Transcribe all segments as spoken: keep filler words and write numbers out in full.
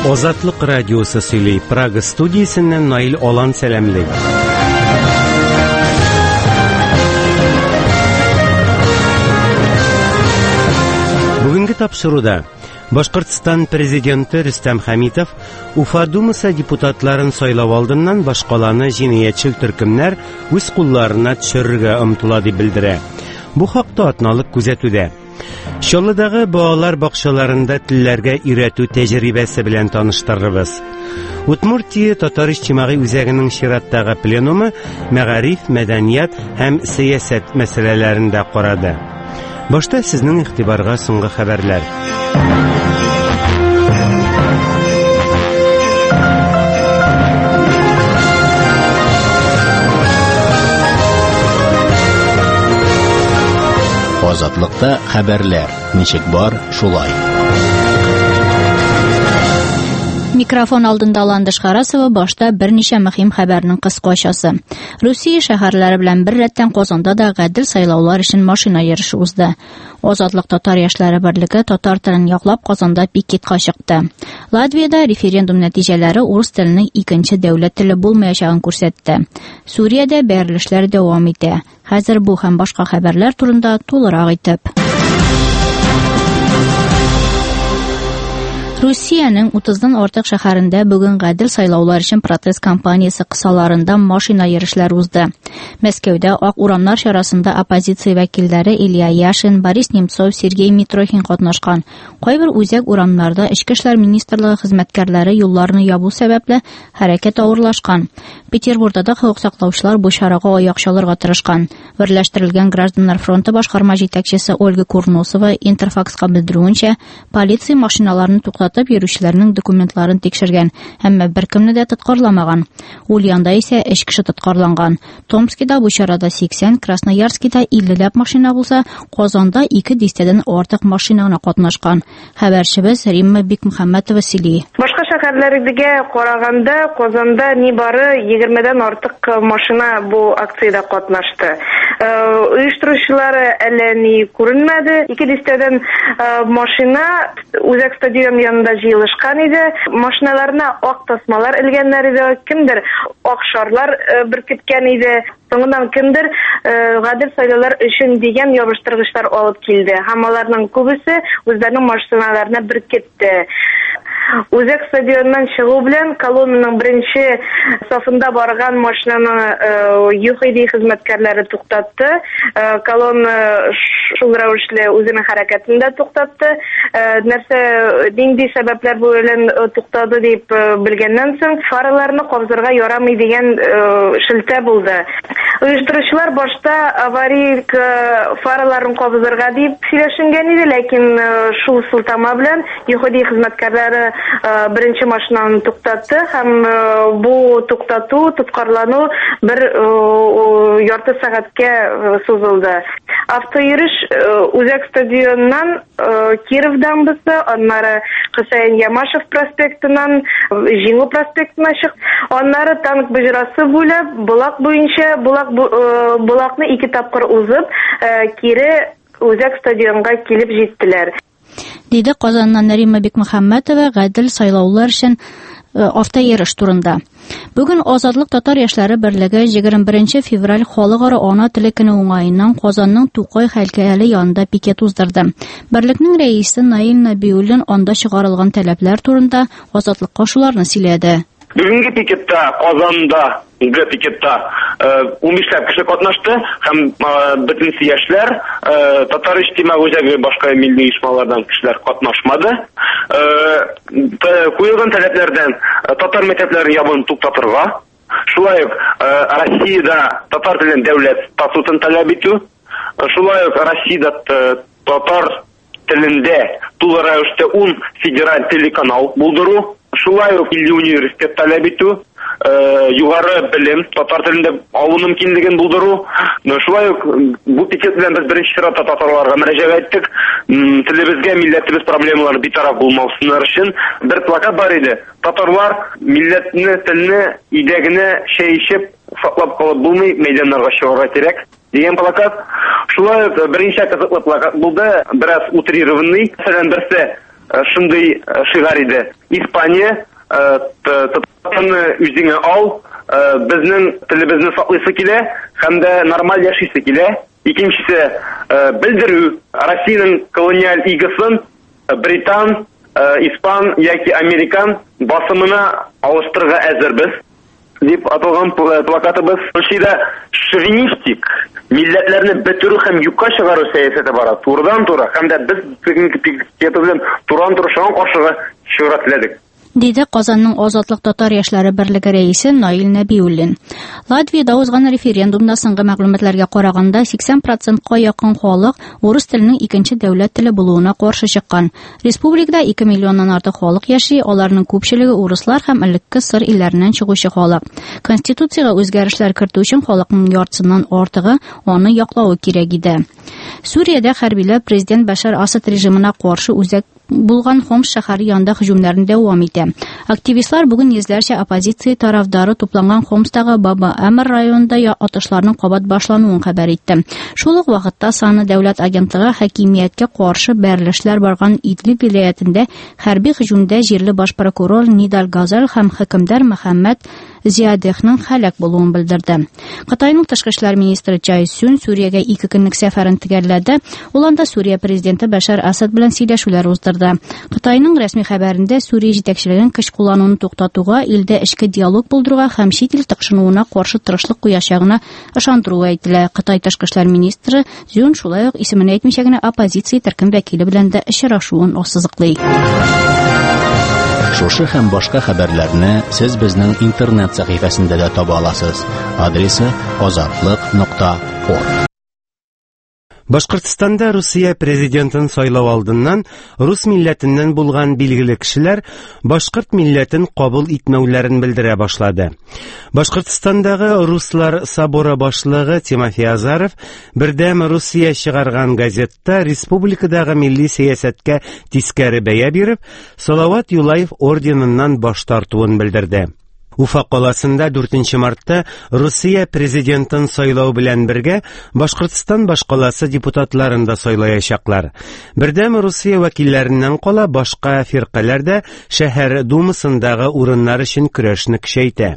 Азатлык радиосы сөйли. Прага студиясеннән Наил Алан сәламлый. Бүгенге тапшыруда Башкортстан президенты Рөстәм Хәмитов Уфа Думасы депутатларын сайлау алдыннан башкаланы җинаятьчел төркемнәр үз кулларына төшерергә омтыла дип белдерә. Бу хакта атналык күзәтүдә. Чаллыдагы балалар бакчаларында телләргә өйрәтү тәҗрибәсе белән таныштырырбыз. Удмуртия татар иҗтимагый үзәгенең чираттагы пленумы мәгариф, мәдәният һәм сәясәт мәсьәләләрендә карады. Башта сезнең игътибарга соңгы хәбәрләр. Азатлыкта хәбәрләр. Ничек бар, шулай. Микрофон алдында Ландыш Харасова башта берничә мөһим хәбәрнең кыскачасы. Русия шәһәрләре белән бер рәттән Казанда да гадел сайлаулар өчен машина йөреше узды. Азатлык татар яшьләре берлеге татар телен яклап Казанда пикетка чыкты. Латвиядә референдум нәтиҗәләре урыс теленең икенче дәүләт теле булмаячагын күрсәтте. Суриядә бәрелешләр дәвам итә. Хәзер бу һәм башка хәбәрләр турында тулырак итеп. Русиянең утыздан артык шәһәрендә бүген гадел сайлаулар өчен протест кампаниясе кысаларында машина йөрешләре узды. Мәскәүдә ак урамнар чарасында оппозиция вәкилләре Илья Яшин, Борис Немцов, Сергей Митрохин катнашкан. Кайбер үзәк урамнарда Эчке эшләр министрлыгы хезмәткәрләре юлларны ябу сәбәпле хәрәкәт авырлашкан. Петербургда да хокук саклаучылар бу чарага аяк чалырга тырышкан. Берләштерелгән гражданнар фронты башкарма җитәкчесе Ольга Курносова Интерфакска белдерүенчә, полиция машиналарны туктатып йөрүчеләрнең документларын тикшергән, әмма беркемне дә тоткарламаган. Ульяндә исә өч кеше тоткарланган. Томскида бу чарада сиксән, Красноярскида илле машина булса, Казанда ике дистәдән артык машина гына катнашкан. Хәбәрчебез Римма Бикмөхәммәтова сөйли. Башка шәһәрләргә караганда Казанда нибары егермедән артык машина бу акциядә катнашты. Оештыручылар әле ни күренмәде. ике дистәдән машина үзәк стадион янында җыелышкан иде. Машиналарына ак тасмалар элгәннәр иде. Кемдер ак шарлар беркеткән иде. Соңыннан кемдер гадел сайлаулар өчен дигән ябыштыргычлар алып килде. Һәм аларның күбесе үзләренең машиналарына беркетте. Үзәк стадионнан чыгу белән колоннаның беренче сафында барган машинаны ЮХИДИ хезмәткәрләре туктатты. Колонна шул рәвешле үзенең хәрәкәтен дә туктатты. Нәрсә нинди сәбәпләр белән туктады дип белгәннән соң фараларны кабзырга ярамый дигән шелтә булды. Оештыручылар башта аварик фараларын кабзырга дип сөйләшенгән иде, ләкин шул сылтама белән ЮХИДИ хезмәткәрләре беренче машинаны туктатты һәм бу туктату, тоткарлану бер ярты сәгатькә сузылды. Автойөреш үзәк стадионнан Кировдан булса, аннары Хөсәен Ямашев проспектыннан Җиңү проспектына чык. Аннары танк бөҗрасы буйлап Булак буенча Булак Булакны ике тапкыр узып, кире үзәк стадионга килеп җиттеләр. Диде Казаннан Римма Бикмөхәммәтова гадел сайлаулар өчен автойөреш турында. Бүген Азатлык татар яшьләре берлеге егерме беренче февраль халыкара ана теле көне уңаеннан Казанның Тукай һәйкәле янында пикет уздырды. Берлекнең рәисе Наил Набиуллин анда чыгарылган таләпләр турында Азатлыкка шуларны сөйләде. Бүгенге пикетта Казанда Бүгенге пикетта унбиш кеше катнашты һәм бөтен яшьләр, татар иҗтимагый үзәге башка милли оешмалардан кешеләр катнашмады. Куелган таләпләрдән татар мәктәпләрен ябуын туктатырга, шулай ук Россиядә татар телен дәүләт статутын таләп итү, шулай ук Россиядә татар телендә тулы рәвештә ун федераль телеканал булдыру, шулай ук милли университет таләп итү, югары белем татар телендә алу мөмкинлеген булдыру. Шулай ук бу пикет белән без беренче чиратта татарларга мөрәҗәгать иттек. Телебезгә, милләтебез проблемалары битараф булмаусыннар өчен бер плакат бар иде. Татарлар милләтне, телне, идәгенә чәй ичеп саклап калып булмый, мәйданнарга чыгарга кирәк дигән плакат. Шулай ук беренче кызыклы плакат булды, бераз утрированный. Мәсәлән, берсе шундый шигар иде. Испания татарны үзеңә ал, безнең телебезне саклыйсы килә һәм дә нормаль яшисе килә. Икенчесе, белдерү Россиянең колониаль игысын британ, испан яки американ басымына алыштырырга әзербез дип аталган плакатыбыз. Шуңда шовинистик, милләтләрне бетерү һәм юкка чыгару сәясәте бара. Турыдан-туры һәм дә без бүгенге пикеты белән туран-туры шуңа каршыга чыгыра теләдек. Диде Казанның Азатлык татар яшьләре берлеге рәисе Наил Нәбиуллин. Латвиядә узган референдумда соңгы мәгълүматларга караганда сиксән процентка якын халык урыс теленең икенче дәүләт теле булуына каршы чыккан. Республикада ике миллионнан артык халык яши, аларның күпчелеге урыслар һәм элекке сыр илләреннән чыгучы халык. Конституциягә үзгәрешләр кертү өчен халыкның яртысыннан артыгы аны яклауы кирәк иде. Сүриядә хәрбиләр президент Башар Асад режимына каршы үзәк булган Хомс шәһәре янында һөҗүмнәрен дәвам итә. Активистлар бүген йөзләрчә оппозиция тарафдары тупланган Хомстагы Баба Әмер районында атышларның кабат башлануын хәбәр итте. Шул ук вакытта саны дәүләт агентлыгы хакимияткә каршы бәрелешләр барган Идлиб вилаятендә хәрби һөҗүмдә җирле баш прокурор Нидал Газаль һәм хөкемдар Мөхәммәд Зиядехның һәлак булуын белдерде. Кытайның тышкы эшләр министры Чай Сюн Сүриягә ике көнлек сәфәрен төгәлләде. Ул анда Сүрия президенты Башар Асад белән сөйләшүләр уздырды. Кытайның рәсми хәбәрендә Сүрия җитәкчелегенең көч куллануын туктатуга, илдә эчке диалог булдыруга һәм чит ил тыкшынуына каршы тырышлык куячагына ышандыру әйтелә. Кытай тышкы эшләр министры Зюн шулай ук исемен әйтмичә генә оппозиция төркем вәкиле белән дә очрашуын ассызыклый. Шушы һәм башка хәбәрләрне сез безнең интернет сәхифәсендә дә таба аласыз. Адресы азатлык нокта орг. Башкортстанда Русия президентын сайлау алдыннан рус милләтеннән булган билгеле кешеләр башкорт милләтен кабул итмәүләрен белдерә башлады. Башкортстандагы руслар соборы башлыгы Тимофей Азаров бердәм Русия чыгарган газетта республикадагы милли сәясәткә тискәре бәя биреп, Салават Юлаев орденыннан баш тартуын белдерде. Уфа каласында дүртенче мартта Русия президентын сайлау белән бергә Башкортстан башкаласы депутатларын да сайлаячаклар. Бердәм Русия вәкилләреннән кала башка фиркалар да шәһәр думасындагы урыннар өчен көрәшне көчәйтә.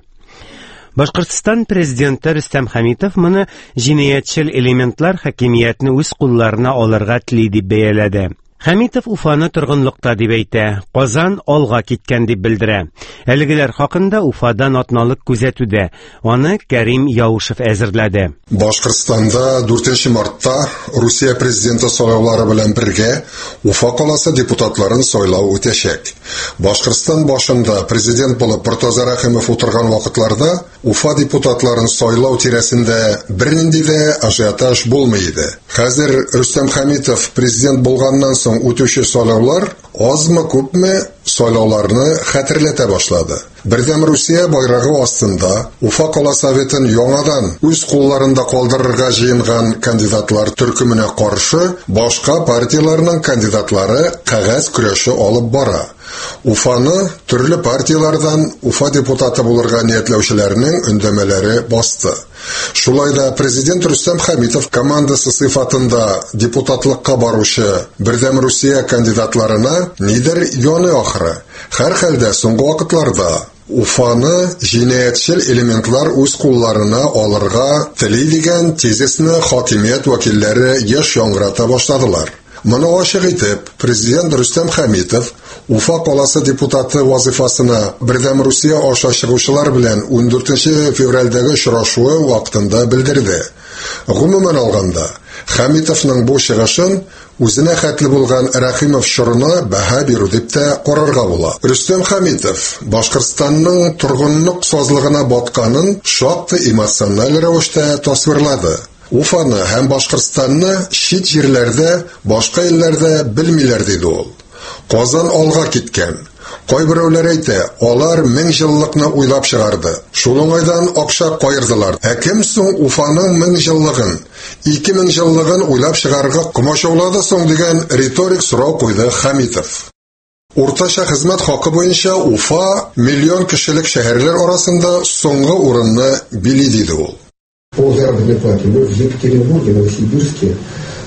Башкортстан президенты Рөстәм Хәмитов моны җинаятьчел элементлар хакимиятне үз кулларына алырга тели дип бәяләде. Хәмитов Уфаны торгынлыкта дип әйтә, Казан алга киткән дип белдерә. Әлегеләр хакында Уфадан атналык күзәтүдә. Аны Кәрим Яушев әзерләде. Башкортстанда дүртенче мартта Русия президенты сайлаулары белән бергә Уфа каласы депутатларын сайлау үтәчәк. Башкортстан башында президент булып Мортаза Рәхимов утырган вакытларда Уфа депутатларын сайлау тирәсендә бернинди дә ажиотаж булмый иде. Хәзер Рөстәм Хәмитов президент булганнан соң үтүче сайлаулар азмы күпме сайлауларны хәтерләтә башлады. Бердәм Русия байрагы астында Уфа кала советын яңадан үз кулларында калдырырга җыенган кандидатлар төркеменә каршы башка партияләрнең кандидатлары кәгазь көрәше алып бара. Уфаны төрле партиялардан Уфа депутаты булырга ниятләүчеләрнең өндәмәләре басты. Шулай да президент Рөстәм Хәмитов командасы сыйфатында депутатлыкка баручы Бердәм Русия кандидатларына нидер яны ахры. Һәр хәлдә соңгы вакытларда Уфаны җинаятьчел элементлар үз кулларына алырга тели дигән тезисны хакимият вәкилләре яшь яңгырата башладылар. Моны ачык итеп, президент Рөстәм Хәмитов Уфа каласы депутаты вазифасына Бердәм Русия аша чыгучылар белән ундүртенче февральдәге очрашуы вакытында белдерде. Гомумән алганда, Хәмитовның бу чыгышын үзенә хәтле булган Рәхимов чорына баһа бирү дип тә карарга була. Рөстәм Хәмитов Башкортстанның торгынлык сазлыгына батканын шактый эмоциональ рәвештә тасвирлады. Уфаны һәм Башкортстанны чит җирләрдә, башка илләрдә белмиләр диде ул. Казан алга киткән. Кайберәүләр әйтә, алар мең җыллыкны уйлап чыгарды. Шул уңайдан акча кайырдылар. Ә кем соң Уфаның мең җыллыгын, ике мең җыллыгын уйлап чыгарга комачаулады соң дигән риторик сорау куйды Хәмитов. Уртача хезмәт хакы буенча Уфа миллион кешелек шәһәрләр арасында соңгы урынны били диде ул. По заработной плате мы в Екатеринбурге, Новосибирске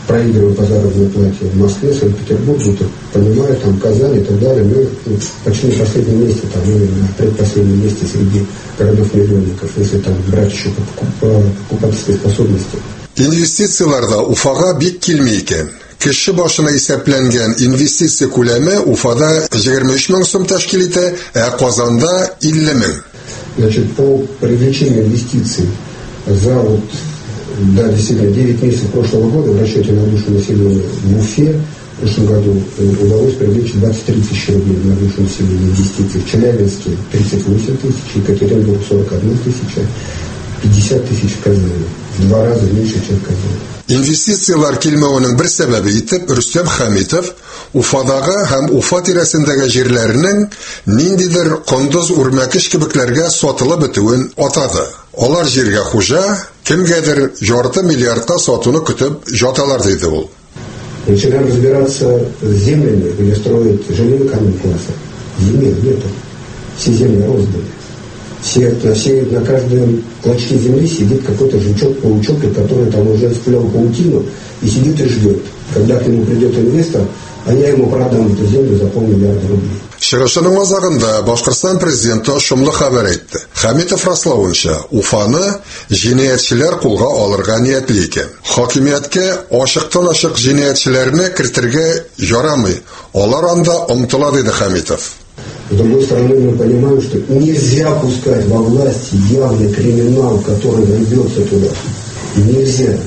проигрывают по заработной плате в Москве, Санкт-Петербурге, понимают, там, Казань и так далее. Мы почти на последнем месте, там, мы на предпоследнем месте среди городов-миллионников, если там брать еще по покупательской способности. Инвестицияларда Уфага бик килми икән. Кеше башына исәпләнгән инвестиция күләме Уфада егерме өч мең сум тәшкил итә, ә Казанда илле мең. Значит, по привлечению инвестиций за вот, да, действительно, девять месяцев прошлого года в расчете на душу населения в Уфе в прошлом году удалось привлечь двадцать три тысячи рублей на душу населения инвестиций. В Челябинске тридцать восемь тысяч, Екатеринбург сорок одна тысяча, пятьдесят тысяч в Казани. В два раза меньше, чем в Казани. Инвестициялар килмәвенең бер сәбәбе итеп Рөстәм Хәмитов Уфадагы һәм Уфа тирәсендәге җирләрнең ниндидер кондыз үрмәкеш кебекләргә сатылып бетүен атады. Алар җиргә хуҗа кемгәдер ярты миллиардка сатуны көтеп жаталар диде ул. Начинаем разбираться с землями, где строить жилые эконом-класса. Земель нету. Все земли розданы. Все, на, все, на каждом клочке земли сидит какой-то жучок-паучок, который там уже сплел паутину и сидит и ждет. Когда к нему придет инвестор, а я ему продам эту землю за полмиллиарда рублей. Чыгышының азагында Башкортстан президенты шомлы хәбәр әйтте. Хәмитов раславынча, Уфаны җинаятьчеләр кулга алырга ниятли икән. Хакимияткә ачыктан-ачык җинаятьчеләрне кертергә ярамый. Алар анда омтыла диде Хәмитов. С другой стороны, мы понимаем, что нельзя пускать во власть явный криминал, который рвется туда. Нельзя.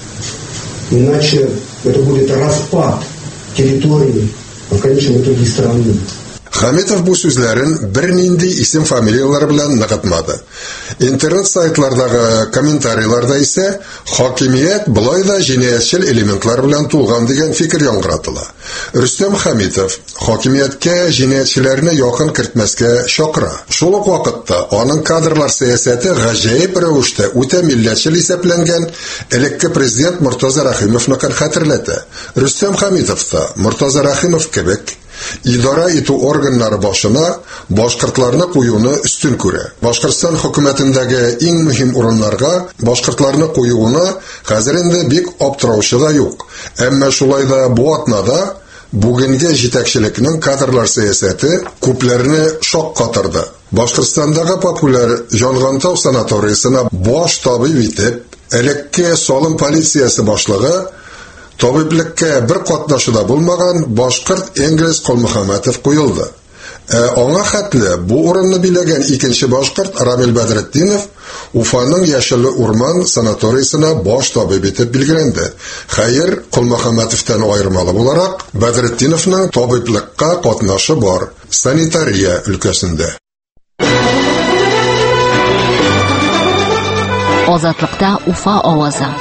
Иначе это будет распад территории, а в конечном итоге страны. Хәмитов бу сүзләрен бернинди исем фамилиялар белән ныгытмады. Интернет сайтлардагы комментарийларда исә хакимият булай да җинаятьчел элементлар белән тулган дигән фикер яңгыратыла. Рөстәм Хәмитов хакимияткә җинаятьчеләрне якын кертмәскә чакыра. Шул ук вакытта аның кадрлар сәясәте гаҗәеп рәвештә үтә милләтчел исәпләнгән элекке президент Мортаза Рәхимовны хәтерләтә. Рөстәм Хәмитов та Мортаза Рәхимов кебек идара итү органнары башына башкортларны куюны үстен күрә. Башкортстан хөкүмәтендәге иң мөһим урыннарга башкортларны куюына хәзер инде бик аптыраучы да юк. Әмма шулай да бу атнада бүгенге җитәкчелекнең кадрлар сәясәте күпләрне шок катырды. Башкортстандагы популяр Җангантау санаториясына баш табиб итеп элекке салым полициясе башлыгы табиблеккә бер катнашуда булмаган башкорт Энгелес Калмөхәммәтов куелды. Ә аңа хәтле бу урынны биләгән икенче башкорт Рамил Бәдретдинов Уфаның Яшелле урман санаториясына баш табиб итеп билгеләнде. Хәер, Калмөхәммәтовтан аермалы буларак Бәдретдиновның табиблеккә катнашы бар санитария өлкәсендә. Азатлыкта Уфа авазы.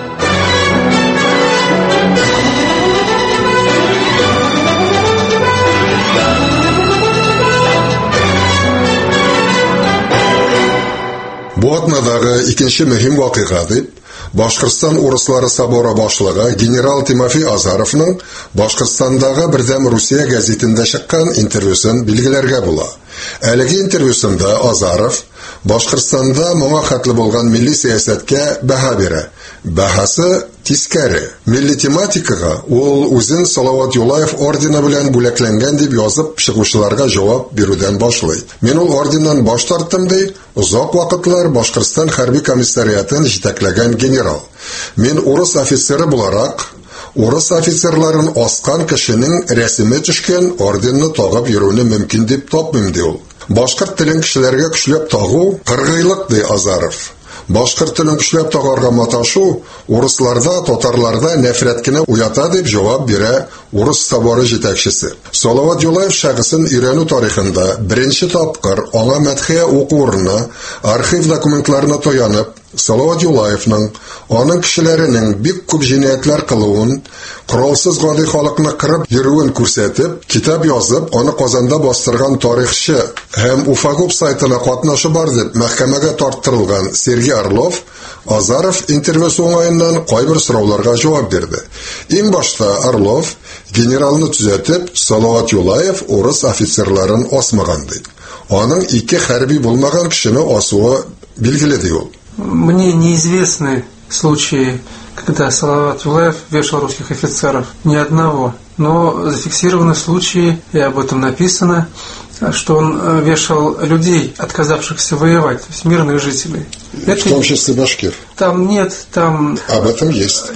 Бу атнадагы икенче мөһим вакыйга дип Башкортстан урыслары соборы башлыгы генерал Тимофей Азаровның Башкортстандагы Бердәм Русия гәзитендә чыккан интервьюсын билгеләргә була. Әлеге интервьюсында Азаров Башкортстанда моңа хәтле булган милли сәясәткә бәһа бирә. Бәһасы тискәре. Милли тематикага ул үзен Салават Юлаев ордены белән бүләкләнгән дип язып чыгучыларга җавап бирүдән башлый. Мин ул орденнан баш тарттым ди, озак вакытлар Башкортстан хәрби комиссариатын җитәкләгән генерал. Мин урыс офицеры буларак урыс офицерларын аскан кешенең рәсеме төшкән орденны тагып йөрүне мөмкин дип тапмыйм ди ул. Башкорт телен кешеләргә көчләп тагу кыргыйлык ди Азаров. Башкорт телен көчләп тагарга маташу урысларда, татарларда нәфрәт кенә уята дип җавап бирә урыс соборы җитәкчесе. Салават Юлаев шәхсен өйрәнү тарихында беренче тапкыр аңа мәдхия уку урыны архив документларына таянып Салават Юлаевның аның кешеләренең бик күп җинаятлар кылуын, коралсыз гади халыкны кырып йөрүен күрсәтеп, китап язып, аны Казанда бастырган тарихчы һәм Уфагуб сайтына катнашы бар дип мәхкәмәгә тарттырылган Сергей Орлов Азаров интервью соңаеннан кайбер сорауларга җавап бирде. Иң башта Орлов генералны төзәтеп, Салават Юлаев урыс офицерларын асмаган ди. Аның ике хәрби булмаган кешене асуы билгеле ди ул. Мне неизвестны случаи когда Салават Юлаев вешал русских офицеров. Ни одного. Но зафиксированы случаи, и об этом написано, что он вешал людей, отказавшихся воевать, то есть мирных жителей. Это, в том числе башкир. Там нет, там... Об этом есть.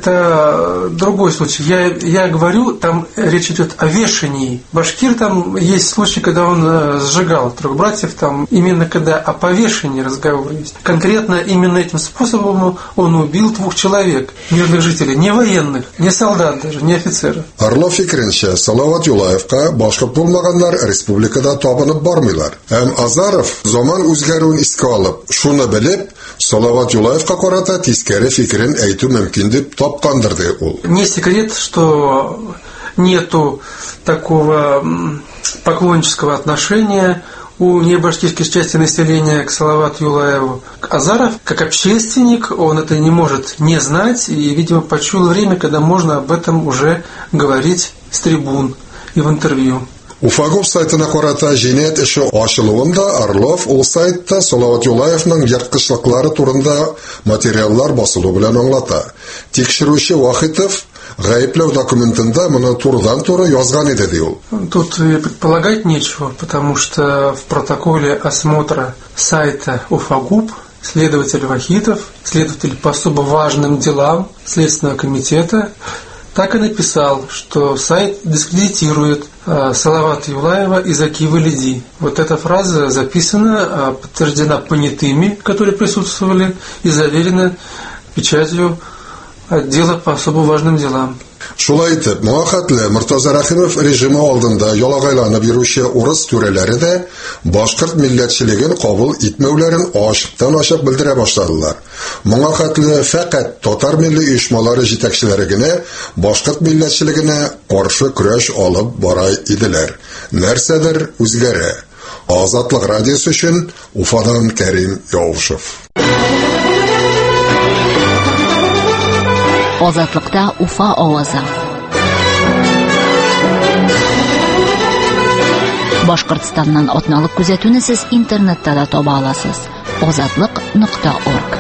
Это другой случай. Я, я говорю, там речь идет о вешании. Башкир, там есть случай, когда он сжигал трех братьев, там именно когда о повешении разговор есть. Конкретно именно этим способом он убил двух человек, мирных жителей, не военных, не солдат даже, не офицеров. Орлов фикренчә, Салават Юлаевка башкорт булмаганнар республикада табынып бармыйлар. Һәм Азаров заман үзгәрүен искә алып, шуны белеп, Салават Юлаевка карата тискәре фикерен әйтү мөмкин дип тапкандыр ди ул. Не секрет, что нету такого поклоннического отношения у небашкирской части населения к Салавату Юлаеву. Азаров, как общественник, он это не может не знать и, видимо, почуял время, когда можно об этом уже говорить с трибун и в интервью. Уфагов сайтына карата җинаять эше ачылуында Орлов ул сайтта Салават Юлаевның ерткычлыклары турында материаллар басылу белән аңлата. Тикшерүче Вахитов гаепләү документында моны турыдан-туры язган иде ди ул. Тут предполагать нечего, потому что в протоколе осмотра сайта Уфагуб следователь Вахитов, следователь по особо важным делам Следственного комитета, так и написал, что сайт дискредитирует э, Салавата Юлаева и Заки Валиди. Вот эта фраза записана, э, подтверждена понятыми, которые присутствовали, и заверена печатью отдела по особо важным делам. Шулай итеп, муахатлы Муртаза Рахимов режимы алдында ялагайланып йөрүче урыс түрәләре дә башкорт милләтчелеген кабул итмәүләрен ачыктан-ачык белдерә башладылар. Моңа хәтле фақат татар милли оешмалары җитәкчеләре генә башкорт милләтчелегенә каршы көрәш алып бара иделәр. Нәрсәдер үзгәрә. Азатлык радиосы өчен Уфадан Кәрим Явушев. Азатлыкта Уфа авазы. Башкортстаннан атналык күзәтүне сез интернетта да таба аласыз. азатлык нокта орг.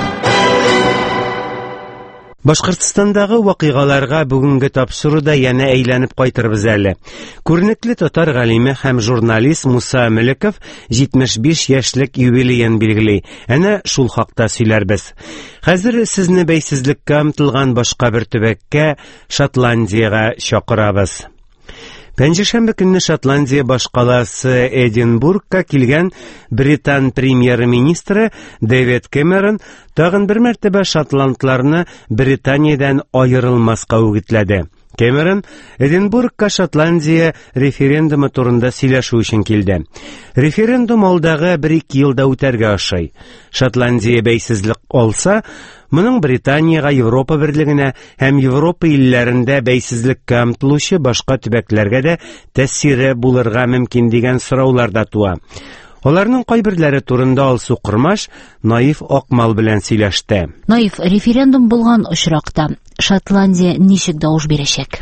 Башкортстандагы вакыйгаларга бүгенге тапшыруда яна әйләнеп кайтырбыз әле. Күренекле татар галиме һәм журналист Муса Мөлеков җитмеш биш яшьлек юбилеен билгели. Әнә шул хакта сөйләрбез. Хәзер сезне бәйсезлеккә омтылган башка бер төбәккә, Шотландиягә чакырабыз. Пәнҗешәмбе көнне Шотландия башкаласы Эдинбургка килгән Британ премьер-министры Дэвид Кэмерон тагын бер мәртәбә шотландларны Британиядән аерылмаска үгетләде. Кэмерон Эдинбургка Шотландия референдумы турында сөйләшү өчен килде. Референдум алдагы бер-ике елда үтәргә ошый. Шотландия бәйсезлек алса, моның Британияга, Европа берлегенә һәм Европа илләрендә бәйсезлеккә омтылучы башка төбәкләргә дә тәэсире булырга мөмкин дигән сораулар да туа. Аларның кайберләре турында Алсу Кырмаш Наиф Акмал белән сөйләште. Наиф, референдум булган очракта Шотландия ничек тавыш бирәчәк?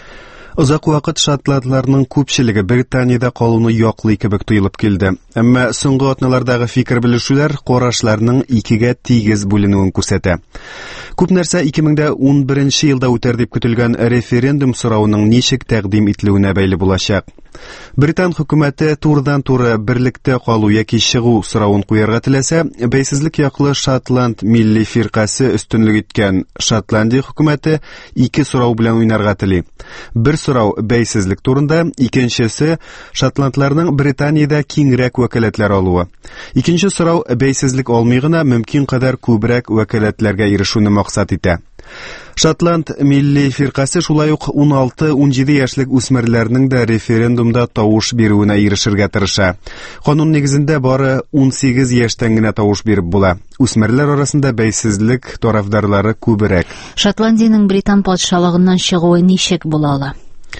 Узак вакыт шотландларның күпчелеге Британиядә калуны яклый кебек тоелып килде. Әмма соңгы атналардагы фикер белешүләр карашларның икегә тигез бүленүен күрсәтә. Күп нәрсә ике мең унберенче елда үтәр дип көтелгән референдум сорауның ничек тәкъдим ителүенә бәйле булачак. Британ хөкүмәте турыдан-туры берлектә калу яки чыгу соравын куярга теләсә, бәйсезлек яклы Шотланд милли фиркасы өстенлек иткән Шотландия хөкүмәте ике сорау белән уйнарга тели. Бер сорау бәйсезлек турында, икенчесе шотландларның Британиядә киңрәк вәкаләтләр алуы. Икенче сорау бәйсезлек алмый гына мөмкин кадәр күбрәк вәкаләтләргә ирешүне максат итә. Шотланд милли фиркасы шулай ук уналты - унҗиде яшьлек үсмерләрнең дә референдумда тавыш бирүенә ирешергә тырыша. Канун нигезендә бары унсигез яшьтән генә тавыш биреп була. Үсмерләр арасында бәйсезлек тарафдарлары күбрәк. Шотландиянең Британ патшалыгыннан чыгуы ничек була ала?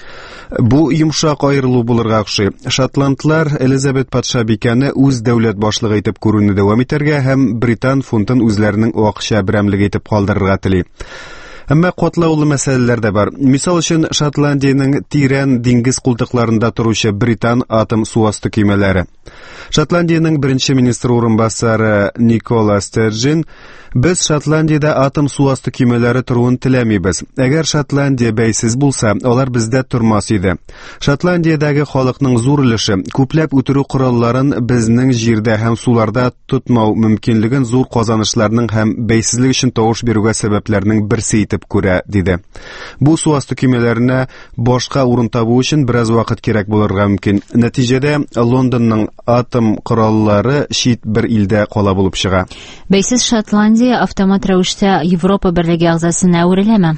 Бу йомшак аерылу булырга охшый. Шотландлар Элизабет патша бикәне үз дәүләт башлыгы итеп күрүне дәвам итәргә һәм Британ фунтын үзләренең акча берәмлеге итеп калдырырга тели. Әмма катлаулы мәсьәләләр дә бар. Мисал өчен, Шотландиянең тирән диңгез култыкларында торучы Британ атом суасты көймәләре. Шотландиянең беренче министр урынбасары Никола Стерджин: "Без Шотландиядә атом суасты көймәләре торуын теләмибез. Әгәр Шотландия бәйсез булса, алар бездә тормас иде. Шотландиядәге халыкның зур өлеше күпләп үтерү коралларын безнең җирдә һәм суларда тотмау мөмкинлеген зур казанышларның һәм бәйсезлек өчен тавыш бирүгә сәбәпләрнең берсе итеп күрә", диде. Бу суасты көймәләренә башка урын табу өчен бераз вакыт кирәк булырга мөмкин. Нәтиҗәдә Лондонның атом кораллары чит бер илдә кала булып чыга. Бәйсез Шотландия автомат рәвештә Европа берлеге әгъзасына әвереләме?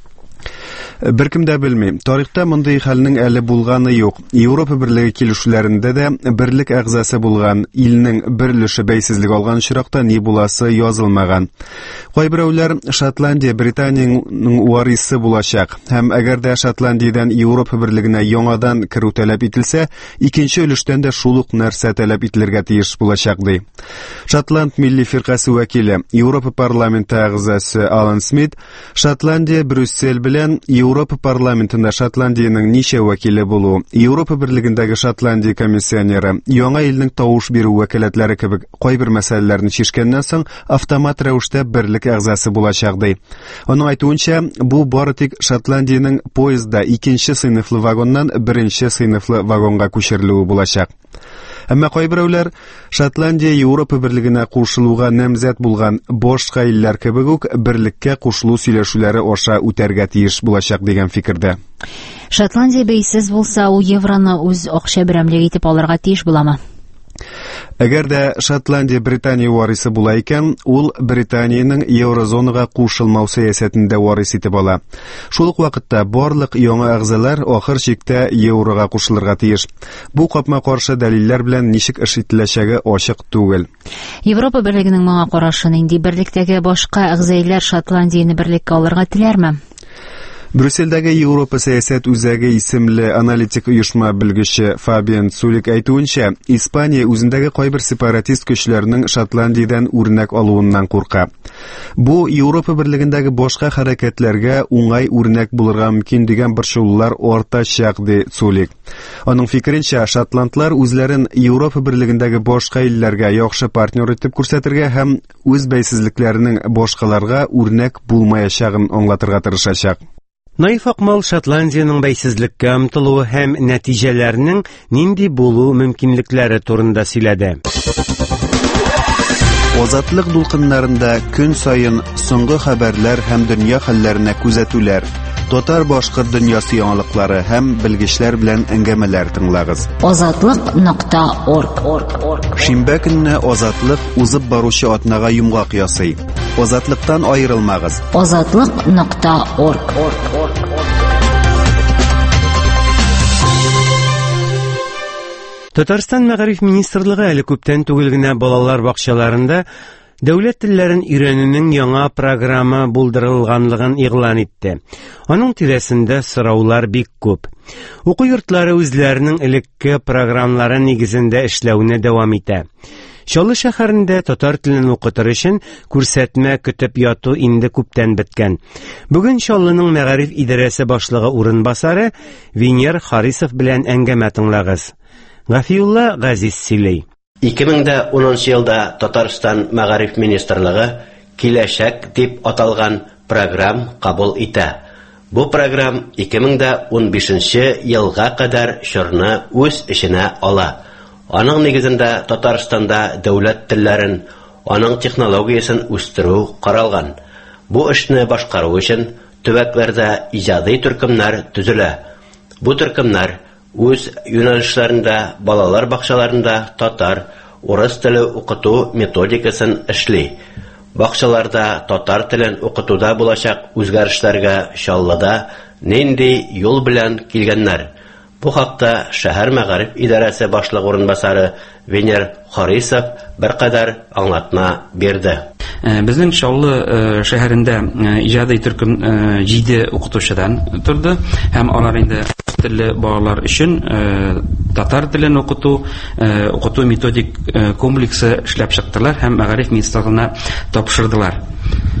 Беркем дә белми. Тарихта мондый хәлнең әле булганы юк. Европа берлеге килешүләрендә дә берлек әгъзасы булган илнең бер өлеше бәйсезлек алган чиракта ни буласы язылмаган. Кайберәүләр Шотландия Британиянең варисы булачак һәм әгәр дә Шотландиядән Европа берлегенә яңадан керү таләп ителсә, икенче өлештән дә шул ук нәрсә таләп ителергә тиеш булачак, ди. Шотланд милли фиркасы вәкиле, Европа парламенты әгъзасы Алан Смит: "Шотландия Брюссель белән Европа парламентында Шотландиянең ничә вәкиле булу, Европа берлегендәге Шотландия комиссионеры, яңа илнең тавыш бирү вәкаләтләре кебек кайбер мәсьәләләрне чишкәннән соң автомат рәвештә берлек әгъзасы булачак", ди. Аның әйтүенчә, бу бары тик Шотландиянең поездда икенче сыйныфлы вагоннан беренче сыйныфлы вагонга күчерелүе булачак. Әмма кайберәүләр Шотландия Европа берлегенә кушылуга намзәт булган башка илләр кебек үк берлеккә кушылу сөйләшүләре аша үтәргә тиеш булачак дигән фикердә. Шотландия бәйсез булса, ул евроны үз акча берәмлеге итеп алырга тиеш буламы? Әгәр дә Шотландия Британия варисы була икән, ул Британиянең еврозонага кушылмау сәясәтендә варис итеп ала. Шул ук вакытта барлык яңа әгъзалар ахыр чиктә еврога кушылырга тиеш. Бу капма-каршы дәлилләр белән ничек эш ителәчәге ачык түгел. Европа берлегенең моңа карашы нинди? Берлектәге башка әгъзалар Шотландияны берлеккә алырга теләрме? Брюссельдәге Европа сәясәт үзәге исемле аналитик оешма белгече Фабиан Цулик әйтүенчә, Испания үзендәге кайбер сепаратист көчләрнең Шотландиядән үрнәк алуыннан курка. Бу Европа берлегендәге башка хәрәкәтләргә уңай үрнәк булырга мөмкин дигән борчулар артачак, ди Цулик. Аның фикеренчә, шотландлар үзләрен Европа берлегендәге башка илләргә яхшы партнер итеп күрсәтергә һәм үз бәйсезлекләренең башкаларга үрнәк булмаячагын аңлатырга тырышачак. Наиф Акмал Шотландиянең бәйсезлеккә омтылуы һәм нәтиҗәләренең нинди булу мөмкинлекләре турында сөйләде. Азатлык дулкыннарында көн сайын соңгы хәбәрләр һәм дөнья хәлләренә күзәтүләр, татар-башкорт дөньясы яңалыклары һәм белгечләр белән әңгәмәләр тыңлагыз. азатлык нокта орг. Шимбә көнне Азатлык узып баручы атнага йомгак ясый. Азатлыктан аерылмагыз. азатлык нокта орг. Татарстан Мәгариф министрлыгы әле күптән түгел генә балалар бакчаларында дәүләт телләрен өйрәнүнең яңа программа булдырылганлыгын игълан итте. Аның тирәсендә сораулар бик күп. Уку йортлары үзләренең элекке программалары нигезендә эшләүне дәвам итә. Чаллы шәһәрендә татар телен укытыр өчен күрсәтмә көтеп яту инде күптән беткән. Бүген Чаллының Мәгариф идарәсе башлыгы урынбасары Венер Харисов белән әңгәмә тыңлагыз. Гафиулла Газиз сөйли. ике мең унынчы елда Татарстан Мәгариф министрлыгы киләчәк дип аталган программ кабул итә. Бу программ ике мең унбишенче елга кадәр чорны үз эченә ала. Аның нигезендә Татарстанда дәүләт телләрен, аның технологиясын үстерү каралган. Бу эшне башкару өчен төбәкләрдә иҗади төркемнәр төзелә. Бу төркемнәр үз юнәлешләрендә балалар бакчаларында татар, урыс теле укыту методикасын эшли. Бакчаларда татар телен укытуда булачак үзгәрешләргә Чаллыда нинди юл белән килгәннәр? Бу хакта шәһәр мәгариф идарәсе башлыгы урынбасары Венер Харисов беркадәр аңлатма бирде. Безнең Чаллы шәһәрендә иҗади төркем җиде укытучыдан торды һәм алар инде телле балалар өчен татар телен укыту, укыту методик комплексы эшләп чыктылар һәм мәгариф министрлыгына тапшырдылар.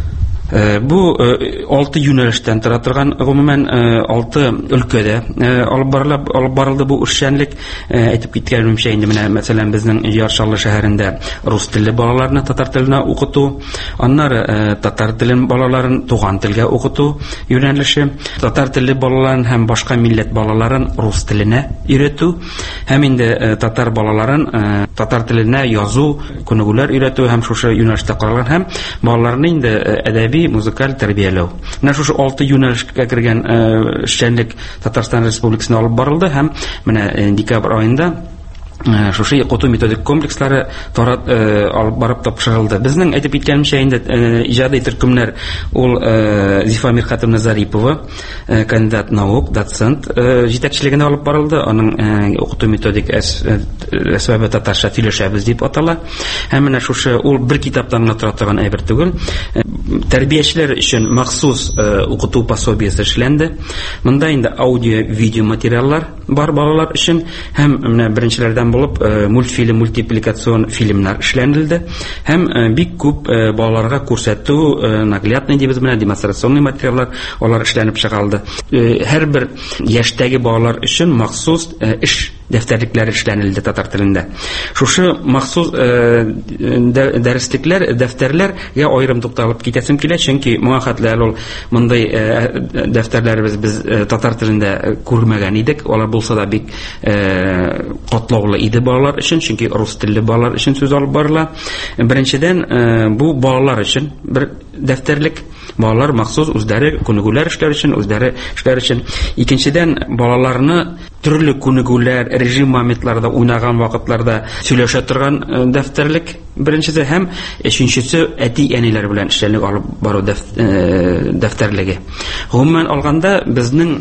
Бу алты юнәлештән тора торган гомумән алты өлкәдә алып барылып алып барылды бу эшчәнлек. Әйтеп киткәнемчә инде менә мәсәлән безнең Яршаллы шәһәрендә рус телле балаларны татар теленә укыту, аннары татар телен балаларын туган телгә укыту юнәлеше, татар телле балаларын һәм башка милләт балаларын рус теленә өйрәтү, һәм инде татар балаларын татар теленә язу, күнегүләр өйрәтү һәм шушы юнәлештә каралган һәм балаларны инде әдәби, музыкаль тәрбияләү. Менә шушы алты юнәлешкә кергән эшчәнлек Татарстан Республикасына алып барылды һәм менә декабрь аенда шушы укыту методик комплекслары тарат алып барып тапшырылды. Безнең әйтеп киткәнемчә инде иҗади төркемнәр ул Зифа Мирхатовна Зарипова, кандидат наук, доцент җитәкчелегендә алып барылды. Аның укыту методик әсбабы татарча сөйләшәбез дип атала. Һәм менә шушы ул бер китаптан гына тора торган әйбер түгел. Тәрбиячеләр өчен махсус укыту пособиесе эшләнде. Монда инде аудио, видео материаллар бар балалар өчен һәм менә беренчеләрдән булып мультфильм, мультипликацион фильмнар эшләнелде һәм бик күп балаларга күрсәтү, наглядный дибез менә демонстрационный материаллар алар эшләнеп чыгалды. Һәрбер яшьтәге балалар өчен махсус эш дәфтәрлекләр эшләнелде татар телендә. Шушы махсус дәреслекләр, дәфтәрләргә аерым тукталып китәсем килә, чөнки моңа хәтле ул мондай дәфтәрләрбез без татар телендә күрмәгән идек. Алар булса да бик катлаулы иде балалар өчен, чөнки рус телле балалар өчен сүз алып барыла. Беренчедән бу балалар өчен бер дәфтәрлек, балалар махсус үзләре күнегүләр эшләр өчен, үзләре эшләр өчен. Икенчедән балаларны төрле күнегүләр, режим моментларда уйнаган вакытларда сөйләшә торган дәфтәрлек беренчесе һәм өченчесе әти-әниләр белән эшләнеп алып бару дәфтәрлеге. Гомумән алганда безнең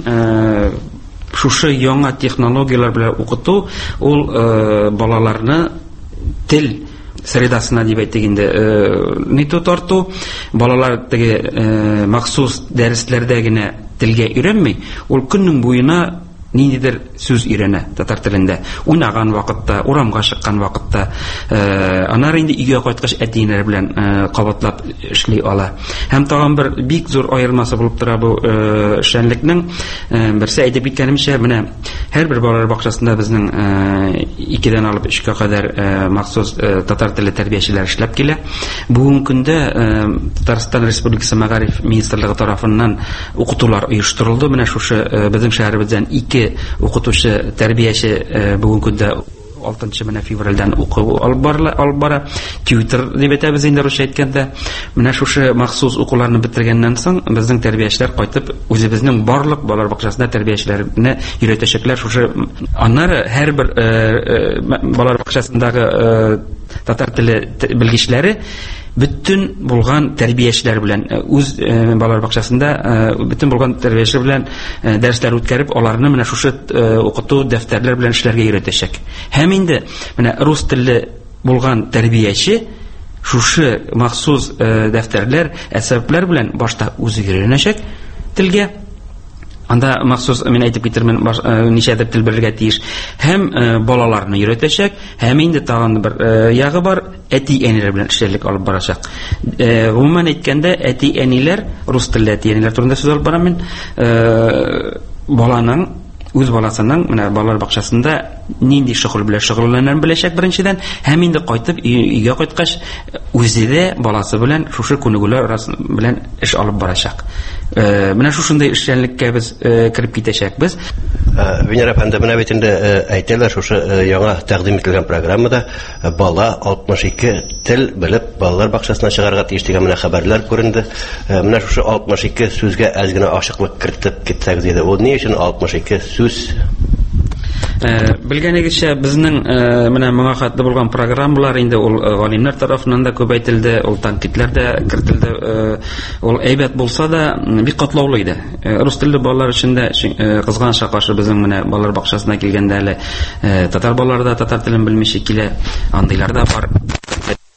шушы яңа технологиялар белән укыту ул балаларны тел средасына дип әйтик инде ниту тарту, балалар теге махсус дәресләрдә генә телгә өйрәнми, ул көннең буена ниндидер сүз өйрәнә татар телендә. Уйнаган вакытта, урамга чыккан вакытта, аннары инде өйгә кайткач әтиләр белән кабатлап эшли ала. Һәм тагын бер бик зур аермасы булып тора бу эшчәнлекнең. Берсе әйтеп киткәнемчә, менә һәрбер балалар бакчасында безнең икедән алып өчкә кадәр махсус татар теле тәрбиячеләр эшләп килә. Бүгенге көндә Татарстан Республикасы Мәгариф министрлыгы тарафыннан укытулар оештырылды. Менә шушы безнең шәһәребездән ике укытучы, тәрбияче бүгенге көндә алтынчы менә февральдән уку алып бара, алып бара. Тьютер дип әйтәбез инде русча әйткәндә. Менә шушы махсус укуларны бетергәннән соң безнең тәрбиячеләр кайтып үзебезнең барлык балалар бакчасында тәрбиячеләрне өйрәтәчәкләр. Шушы аннары һәрбер балалар бакчасындагы татар теле белгечләре bütün булган тәрбиячеләр белән үз балалар бакчасында bütün булган тәрбиячеләр белән дәресләр үткәреп, аларны менә шушы укыту дәфтәрләр белән эшләргә өйрәтәчәк. Һәм инде менә рус телле булган тәрбияче шушы махсус дәфтәрләр, әсбаплар белән башта үзе өйрәнәчәк телгә. Анда махсус мен әйтеп китермен ничәдер тел белергә тиеш. Һәм балаларны өйрәтәчәк, һәм инде тагын бер ягы бар, әти-әниләр белән эшләрлек алып барачак. Гомумән әйткәндә, әти-әниләр, рус телле әти-әниләр турында сүз алып барам мин. Баланың үз баласының менә балалар бакчасында нинди шөгыль белән шөгыльләнән беләчәк беренчедән, һәм инде кайтып өйгә кайткач үзе дә баласы белән шушы күнегүләр белән эш алып барачак. Менә шушындай эшчәнлеккә без кирип китәчәкбез. Венера әфәнде, менә бит инде әйтәләр, шушы яңа тәкъдим ителгән программада бала алтмыш ике тел белеп балалар бакчасына чыгарга тиеш дигән менә хәбәрләр күренде. Менә шушы алтмыш ике сүзгә әз генә ачыклык кертеп китсәк диде. Ул ни өчен алтмыш ике сүз? Белгәнегезчә, безнең менә моңа хәтле булган программалар инде ул галимнәр тарафыннан да күбәйтелде, ул танкитлар да кертелде. Ул әйбәт булса да бик катлаулы иде. Рус телле балалар өчен дә кызганычка каршы безнең менә балалар бакчасына килгәндә әле татар балалары да татар телен белмичә килә, андыйлар да бар.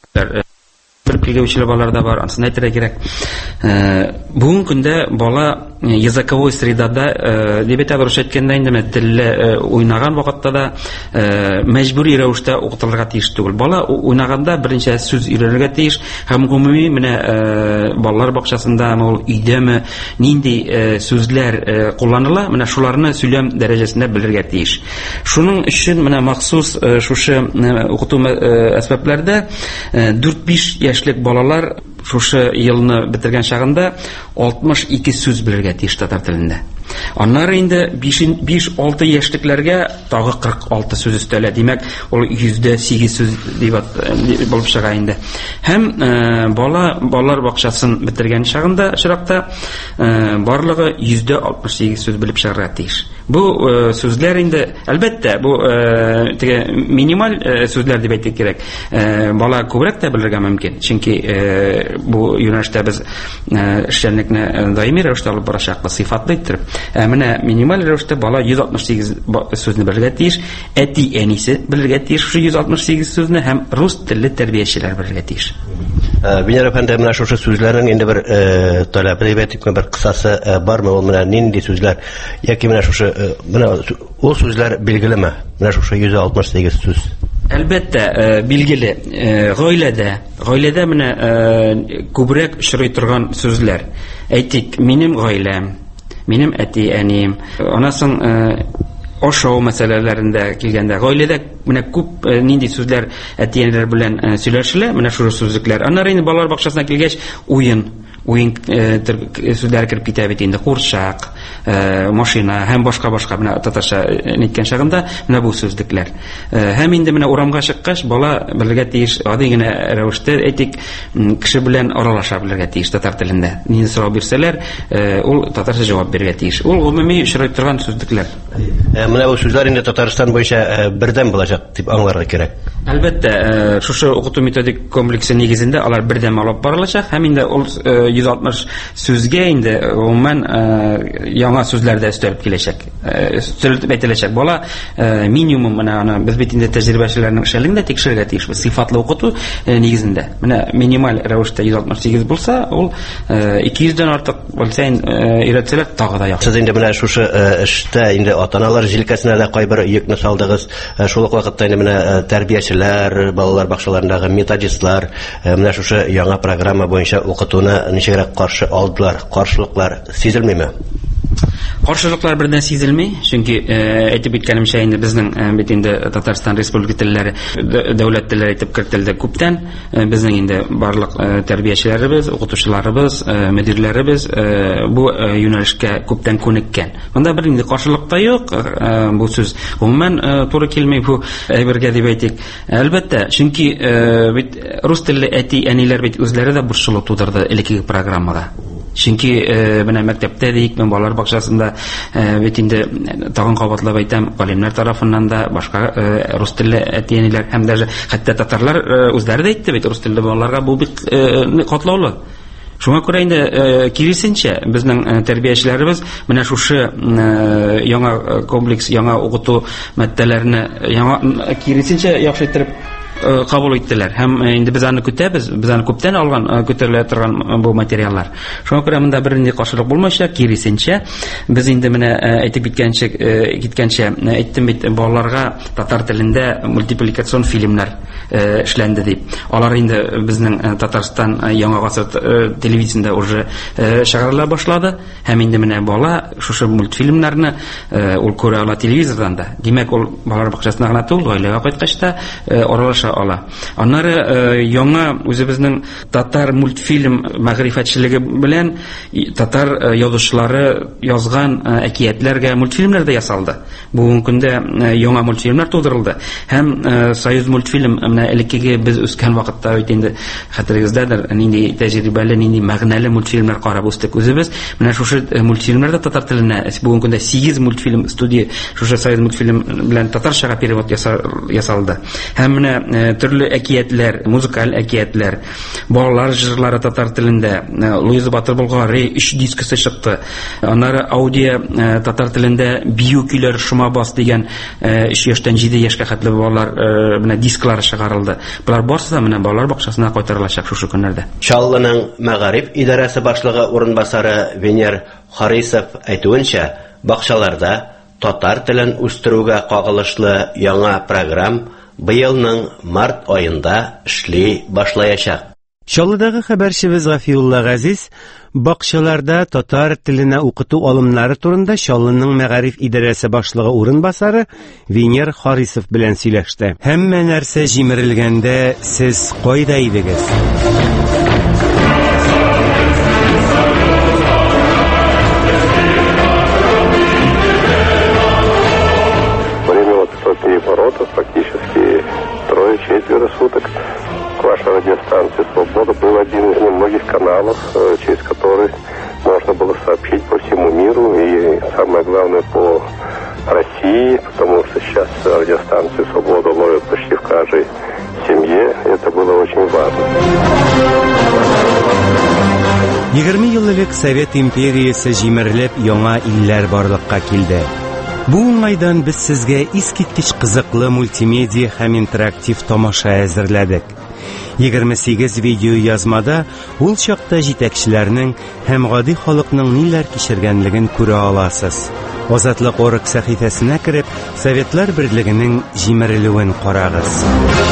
Бер килгәүчеләр балалар да бар, анысын әйтергә кирәк. Бүгенге көндә бала языковой средада дип әйтәбез, рус әйткәндә инде менә телле уйнаган вакытта да мәҗбүри рәвештә укытылырга тиеш түгел. Бала уйнаганда беренче сүз өйрәнергә тиеш һәм гомуми менә балалар бакчасында, ул өйдәме нинди сүзләр кулланыла, менә шуларны сөйләм дәрәҗәсендә белергә тиеш. Шуның өчен менә махсус шушы укыту әсбапләрдә дүрт-биш яшьлек балалар шушы елны бетергән чагында алтмыш ике сүз белергә тиеш татар телендә. Аннары инде биш-алты яшьлекләргә тагы кырык алты сүз өстәлә. Димәк, ул йөздә сигез сүз дип булып чыга инде. Һәм бала балалар бакчасын бетергән чагында чиракта барлыгы йөздә алтмыш сигез сүз белеп чыгарга тиеш. Бу сүзләр инде, әлбәттә, бу теге минималь сүзләр дип әйтик кирәк. Бала күбрәк тә белергә мөмкин. Чөнки бу юнәлештә без эшчәнлекне даими рәвештә алып барачакбыз, сыйфатлы иттереп. Менә минималь рәвештә бала йөз алтмыш сигез сүзне белергә тиеш, әти әнисе белергә тиеш шушы йөз алтмыш сигез сүзне һәм рус телле тәрбиячеләр белергә тиеш. Бинер әфәнде, менә шушы сүзләрнең инде бер таләбе дип әйтик, бер кысасы бармы, ул менә нинди сүзләр, яки менә шушы менә ул сүзләр билгелеме? Менә шушы йөз алтмыш сигез сүз. Әлбәттә, билгеле. Гаиләдә, гаиләдә менә күбрәк очрый торган сүзләр. Әйтик, минем гаиләм, минем әти, әнием. Анасын ашау мәсьәләләрендә килгәндә, гаиләдә менә күп нинди сүзләр әти-әниләр белән сөйләшелә, менә шушы сүзлекләр. Аннары инде балалар бакчасына килгәч, уен уен сүзләр киреп китә бит инде, курчак, машина һәм башка-башка менә татарча әйткән чагында менә бу сүзлекләр. Һәм инде менә урамга чыккач, бала белергә тиеш, гади генә рәвештә әйтик, кеше белән аралаша белергә тиеш татар телендә. Нинди сорау бирсәләр, ул татарча җавап бирергә тиеш. Ул гомуми очрый торган сүзлекләр. Менә бу сүзләр инде Татарстан буенча бердәм булачак дип аңларга кирәк. Әлбәттә, шушы укыту методик комплексы нигезендә алар бердәм алып барылачак һәм инде ул йөз алтмыш сүзгә инде гомумән яңа сүзләр дә өстәлеп киләчәк. Өстәлеп әйтеләчәк. Бала минимум менә аны без бит инде тәҗрибәчеләрнең эшләрендә тикшерергә тиеш. Сыйфатлы укыту нигезендә. Менә минималь рәвештә йөз алтмыш сигез булса, ул ике йөздән артык булса өйрәтсәләр тагы да яхшы. Сез инде менә шушы эштә инде ата-аналар җилкәсенә дә кайбер йөкне салдыгыз. Шул ук вакытта инде менә тәрбиячеләр, балалар бакчаларындагы методистлар менә шушы яңа программа буенча укытуны ничегрәк каршы алдылар, каршылыклар сизелмиме? Каршылыклар бердән сизелми, чөнки әйтеп иткәнемчә инде безнең бит инде Татарстан Республика телләре дәүләт телләре итеп кертелде күптән. Безнең инде барлык тәрбиячеләребез, укытучыларыбыз, мөдирләребез бу юнәлешкә күптән күнеккән. Монда бер инде каршылык та юк, бу сүз гомумән туры килми бу әйбергә дип әйтик. Әлбәттә, чөнки бит рус телле әти-әниләр бит үзләре дә борчылу тудырды элекке программага. Чөнки менә мәктәптә дик, мен балалар бакчасында бит инде тагын кабатлап әйтәм, галимнәр тарафыннан да башка рус телле әти-әниләр һәм даже хәтта татарлар үзләре дә әйтте бит, рус телле балаларга бу бик катлаулы. Шуңа күрә инде киресенчә безнең тәрбиячеләребез менә шушы яңа комплекс, яңа укыту мәддәләрне яңа киресенчә яхшы иттереп кабул иттеләр. Һәм инде без аны көтәбез, без аны күптән алган, көтелә торган бу материаллар. Шуңа күрә монда бернинди каршылык булмаячак, киресенчә без инде менә әйтеп биткәнчә, киткәнчә әйттем бит, балаларга татар телендә мультипликацион фильмнар эшләнде дип. Алар инде безнең Татарстан яңа гасыр телевидениесендә уже чыгарыла башлады. Һәм инде менә бала шушы мультфильмнарны ул күрә ала телевизордан да. Димәк, ул балалар бакчасына гына түгел, гаиләгә кайткач та аралаша ала. Аннары яңа үзебезнең татар мультфильм мәгърифәтчелеге белән татар язучылары язган әкиятләргә мультфильмнар да ясалды. Бүгенге көндә яңа мультфильмнар тудырылды. Һәм Союз мультфильм менә элеккеге без үскән вакытта бит инде хәтерегездәдер, нинди тәҗрибәле, нинди мәгънәле мультфильмнар карап үстек үзебез. Менә шушы мультфильмнарда татар теленә бүгенге көндә сигез мультфильм студия шушы Союз мультфильм белән татарчага перевод ясалды. Һәм менә төрле әкиятләр, музыкаль әкиятләр, балалар җырлары татар телендә, Луиза Батыр Болгари өч дискысы чыкты. Аннары аудио татар телендә бию көйләр шума бас дигән өч яшьтән җиде яшькә хәтле балалар менә дисклары чыгарылды. Булар барысы да менә балалар бакчасына кайтарылачак шушы көннәрдә. Чаллының мәгариф идарәсе башлыгы урынбасары Венер Харисов әйтүенчә, бакчаларда татар телен үстерүгә кагылышлы яңа программ быелның март аенда эшли башлаячак. Чаллыдагы хәбәрчебез Гафиулла Газиз бакчаларда татар теленә укыту алымнары турында Чаллының мәгариф идарәсе башлыгы урынбасары Венер Харисов белән сөйләште. Һәммә нәрсә җимерелгәндә сез кайда идегез? Переворота практически трое-четверо суток. Ваша радиостанция «Свобода» был один из немногих каналов, через который можно было сообщить по всему миру и, самое главное, по России, потому что сейчас радиостанцию «Свобода» ловят почти в каждой семье. Это было очень важно. егерме ел элек Совет империясе җимерелеп, яңа илләр барлыкка килде. Бу уңайдан без сезгә искиткеч кызыклы мультимедия һәм интерактив тамаша әзерләдек. егерме сигез видео язмада ул чакта җитәкчеләрнең һәм гади халыкның ниләр кичергәнлеген күрә аласыз. Азатлык орг сәхифәсенә кереп, Советлар Берлегенең җимерелүен карагыз.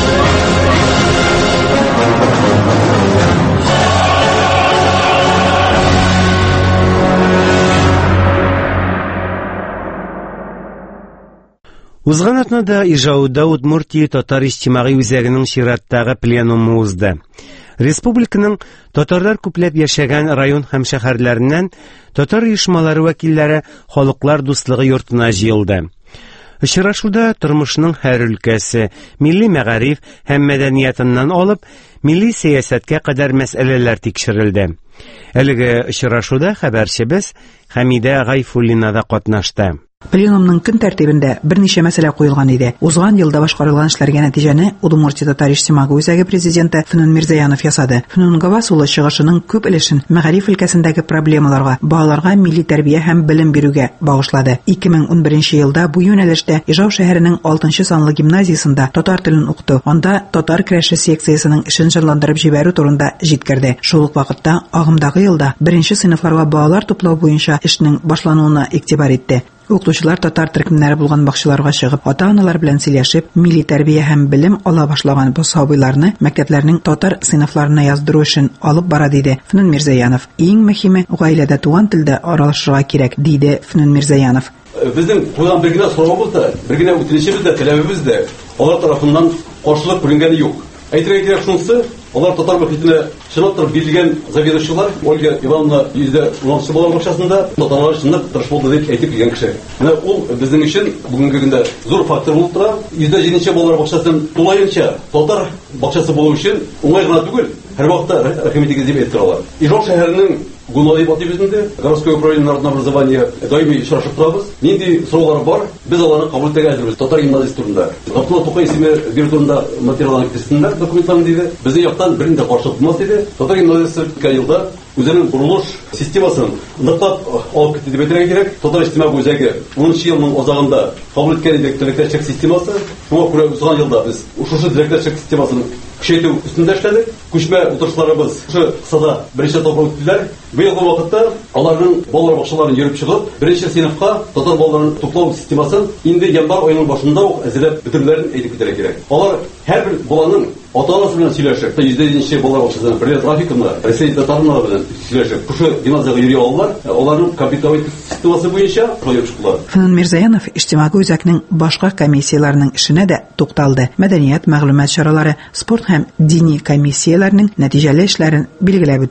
Узган атнада Ижауда Удмуртия татар иҗтимагый үзәгенең чираттагы пленумы узды. Республиканың татарлар күпләп яшәгән район һәм шәһәрләреннән татар оешмалары вәкилләре халыклар дуслыгы йортына җыелды. Очрашуда тормышның һәр өлкәсе, милли мәгариф һәм мәдәниятыннан алып, милли сәясәткә кадәр мәсьәләләр тикшерелде. Әлеге очрашуда хәбәрчебез Хәмидә Гайфуллина да катнашты. Пленумның көн тәртибендә берничә мәсьәлә куелган иде. Узган елда башкарылган эшләргә нәтиҗәне Удмуртия татар иҗтимагый үзәге президенты Фнун Мирзаянов ясады. Фнун Гавас улы чыгышының күп өлешен мәгариф өлкәсендәге проблемаларга, балаларга милли тәрбия һәм белем бирүгә багышлады. ике мең унберенче елда бу юнәлештә Ижау шәһәренең алтынчы санлы гимназиясында татар телен укыту, анда татар көрәше секциясының эшен җанландырып җибәрү турында җиткерде. Шул ук вакытта агымдагы елда беренче сыйныфларга балалар туплау буенча эшнең башлануына игътибар итте. Укытучылар татар төркемнәре булган бакчаларга чыгып, ата-аналар белән сөйләшеп, милли тәрбия һәм белем ала башлаган бу сабыйларны мәктәпләрнең татар сыйныфларына яздыру өчен алып бара диде Фнун Мирзаянов. Иң мөһиме гаиләдә туган телдә аралашырга кирәк, диде Фнун Мирзаянов. Безнең куйган бер генә сорауыбыз да, бер генә үтенечебез дә, таләбебез дә алар тарафыннан каршылык күренгәне юк. Әйтергә кирәк шунысы, алар татар мөхитенә чынлап бирелгән заведующийлар Ольга Ивановна йөзе унынчы балалар бакчасында татарлар чынлап тырыш булды дип әйтеп килгән кеше. Менә ул безнең өчен бүгенге көндә зур фактор булып тора. йөзе җиденче балалар бакчасын тулаенча татар бакчасы булу өчен уңай гына түгел, һәр вакытта рәхмәт итегез дип әйтәләр. Ижау шәһәренең Гунали батибезендә городское управление народного образования даими очрашып торабыз. Нинди сораулар бар? Без аларны кабул итәргә әзербез. Татар гимназиясе турында. Габдулла Тукай исеме бирү турында материалларны китерсеннәр, документларны диде. Безнең яктан бернинди каршылык булмас диде. Татар гимназиясе үткән елда үзенең бурылыш системасын ныклап алып китте дип әйтергә кирәк. Татар иҗтимагый үзәге унынчы елның азагында кабул иткән идек директорлык системасы. Шуңа күрә узган елда без ушушы директорлык системасын күчәйтү өстендә эшләдек. Күчмә утырышларыбыз шы кысада беренче тапкыр үттеләр. Быелгы вакытта аларның балалар бакчаларын йөреп чыгып, беренче сыйныфка татар балаларын туплау системасын инде январь аеның башында ук әзерләп бетерүләрен әйтеп китәргә кирәк. Алар һәрбер баланың ата-анасы белән сөйләшеп, йөз җиденче балалар бакчасында бер трафикында Россия татарлары белән сөйләшеп, кушы гимназиягә йөри алалар. Аларның компьютер системасы буенча проект чыктылар. Фнун Мирзаянов иҗтимагый үзәкнең башка комиссияләренең эшенә дә тукталды. Мәдәният, мәгълүмат чаралары, спорт һәм дини комиссияләрнең нәтиҗәле эшләрен билгеләп үтте.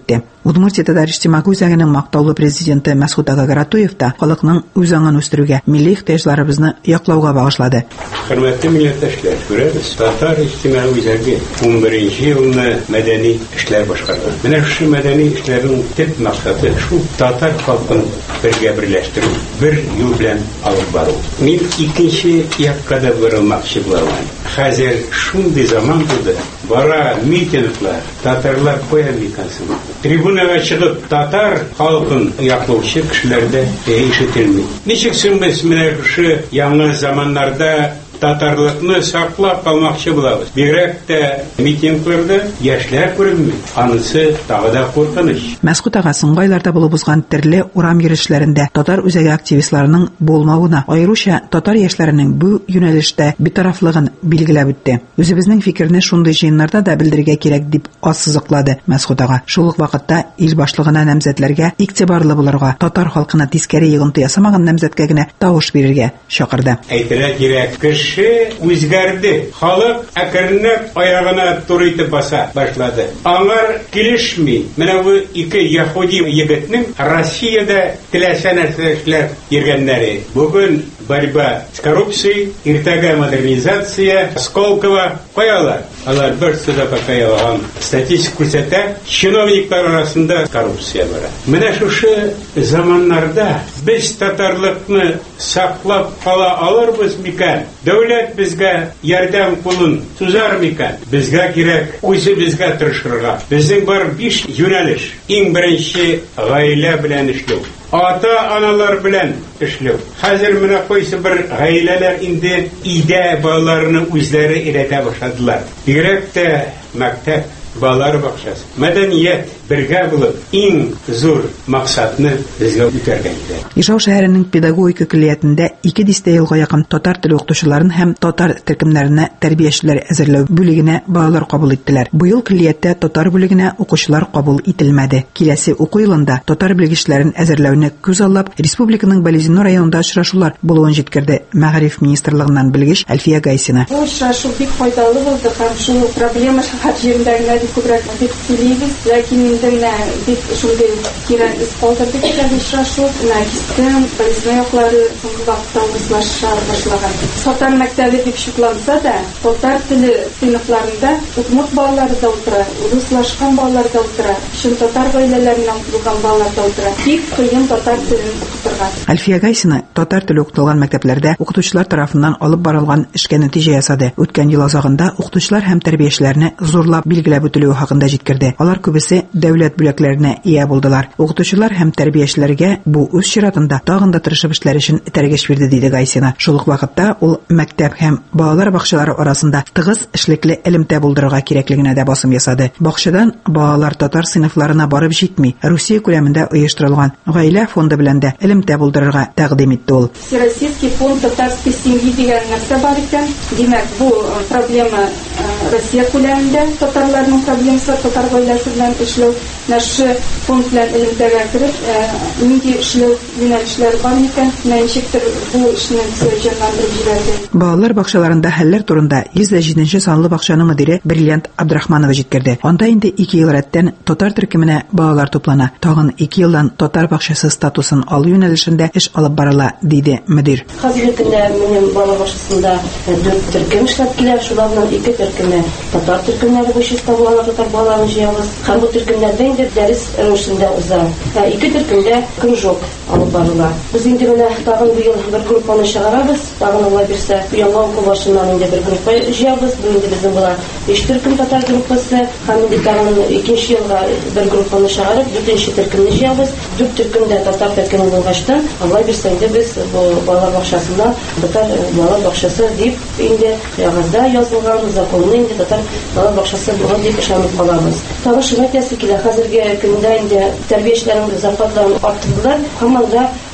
Удмуртия татар иҗтимагый үзәгенең мактаулы президенты Мәсгуд Агагаратуев та халыкның үз аңын үстерүгә, милли ихтыяҗларыбызны яклауга багышлады. Хөрмәтле милләттәшләр, күрәбез, татар иҗтимагый үзәге ун беренче елны мәдәни эшләр башкарды. Менә шушы мәдәни эшләрнең төп максаты шул татар халкын бергә берләштерү, бер юл белән алып бару. Мин икенче якка да борылмакчы булам. Хәзер шундый заман булды. Бара митинглар, татарлар куя микансын. Трибунага чыгып, татар халкын яклаучы кешеләрдә ишетелми. Ничек соң без менә шушы яңа заманнарда татарлыкны саклап калмакчы булабыз. Бигрәк тә митингларда яшьләр күренми. Анысы тагы да куркыныч. Мәсгуд ага соңгы айларда булып узган төрле урам йөреш-ләрендә татар үзәге активистларының булмавына, аеруча татар яшьләренең бу юнәлештә битарафлыгын билгеләп үтте. Үзебезнең фикерне шундый җыеннарда да белдерергә кирәк дип ассызыклады Мәсгуд ага. Шул ук вакытта ил башлыгына намзәтләргә игътибарлы булырга, татар халкына тискәре йогынты ясамаган намзәткә генә тавыш бирергә чакырды. Әйтергә кирәк, кеше үзгәрде. Халык әкренләп аягына туры итеп баса башлады. Аңар килешми. Менә бу ике яһуди егетнең Россиядә теләсә нәрсә эшләп йөргәннәре. Бүген борьба с коррупцией, иртәгә модернизация, Сколково куялар. Алар бер сүздә покаялган. Статистика күрсәтә, чиновниклар арасында коррупция бара. Менә шушы заманнарда без татарлыкны саклап кала алырбыз микән? Дәүләт безгә ярдәм кулын сузар микән? Безгә кирәк үзебезгә тырышырга. Безнең бар биш юнәлеш. Иң беренче гаилә белән эшләү. Ата-аналар белән эшләү. Хәзер менә кайсы бер гаиләләр инде идә балаларны үзләре өйрәтә башладылар. Бигрәк тә мәктәп, балалар бакчасы, мәдәният бергә булып иң зур максатны безгә үтәргә иде. Ижау шәһәренең педагогика көллиятендә ике дистә елга якын татар теле укытучыларын һәм татар төркемнәренә тәрбиячеләр әзерләү бүлегенә балалар кабул иттеләр. Быел көллияттә татар бүлегенә укучылар кабул ителмәде. Киләсе уку елында татар белгечләрен әзерләүне күз аллап, республиканың Балезино районында очрашулар булуын җиткерде Мәгариф министрлыгыннан белгеч Әлфия Гайсина. Бу очрашу бик файдалы булды һәм шул проблема шәһәр җирендә күбрәк бик сөйлибез, ләкин инде бик шундый кирәк из калдырды дигән очрашу, Нәфистән Балезино яклары соңгы вакытта урыслаша башлаган. Татар мәктәбе бик шукланса да, татар теле сыйныфларында удмурт балалары да утыра, урыслашкан балалар да утыра, шул татар гаиләләреннән булган балалар да утыра. Бик кыен татар телен укытырга. Әлфия Гайсина татар теле укытылган мәктәпләрдә укытучылар тарафыннан алып барылган эшкә нәтиҗә ясады. Үткән ел азагында укытучылар һәм тәрбиячеләрне зурлап билгеләп үтелү хакында җиткерде. Алар күбесе дәүләт бүләкләренә ия булдылар. Укытучылар һәм тәрбиячеләргә бу үз чиратында тагын да тырышып эшләр өчен этәргеч бирде, диде Гайсина. Шул ук вакытта ул мәктәп һәм балалар бакчалары арасында тыгыз эшлекле элемтә булдырырга кирәклегенә дә басым ясады. Бакчадан балалар татар сыйныфларына барып җитми, Русия күләмендә оештырылган гаилә фонды белән дә элемтә булдырырга тәкъдим итте ул. Всероссийский фонд татарской семьи дигән нәрсә бар икән. Димәк, бу проблема Россия күләмендә татарларның проблемасы, татар гаиләсе белән эшләү, нәшә фонд белән элемтәгә кереп, нинди эшләү юнәлешләре бар икән, ничектер бу эшне җанландырып җибәрде. Балалар бакчаларында хәлләр турында йөз дә җиденче санлы бакчаның мөдире Бриллиант Абдрахманова җиткерде. Анда инде ике ел рәттән татар төркеменә балалар туплана. Тагын ике елдан татар бакчасы статусын алу юнәлешендә эш алып барыла, диде мөдир. Хәзерге көндә минем балалар бакчасында дүрт төркем эшләп килә, шуларның ике төркеме татар төркемнәре буенча балалар татар балаларын җыябыз. Һәм бу төркемнәрдә инде дәрес рәвешендә уза. Ике төркемдә кружок алып барыла. Без инде менә тагын бу ел бер группаны чыгарабыз. Тагын алла бирсә, яңа уку башыннан инде бер группа җыябыз. Бу инде безнең була биш төркем татар группасы. Һәм инде тагын икенче елга бер группаны чыгарып, дүртенче төркемне җыябыз. Дүрт төркемдә татар төркеме булгачтан, алла бирсә инде без бу балалар бакчасында татар балалар бакчасы дип инде ягызда язылган законны инде татар балалар бакчасы булган дип ышанып калабыз. Тагын шулай килә. Хәзерге көндә инде тәрбиячеләрнең зарплаталарын арттырдылар. Һәм анда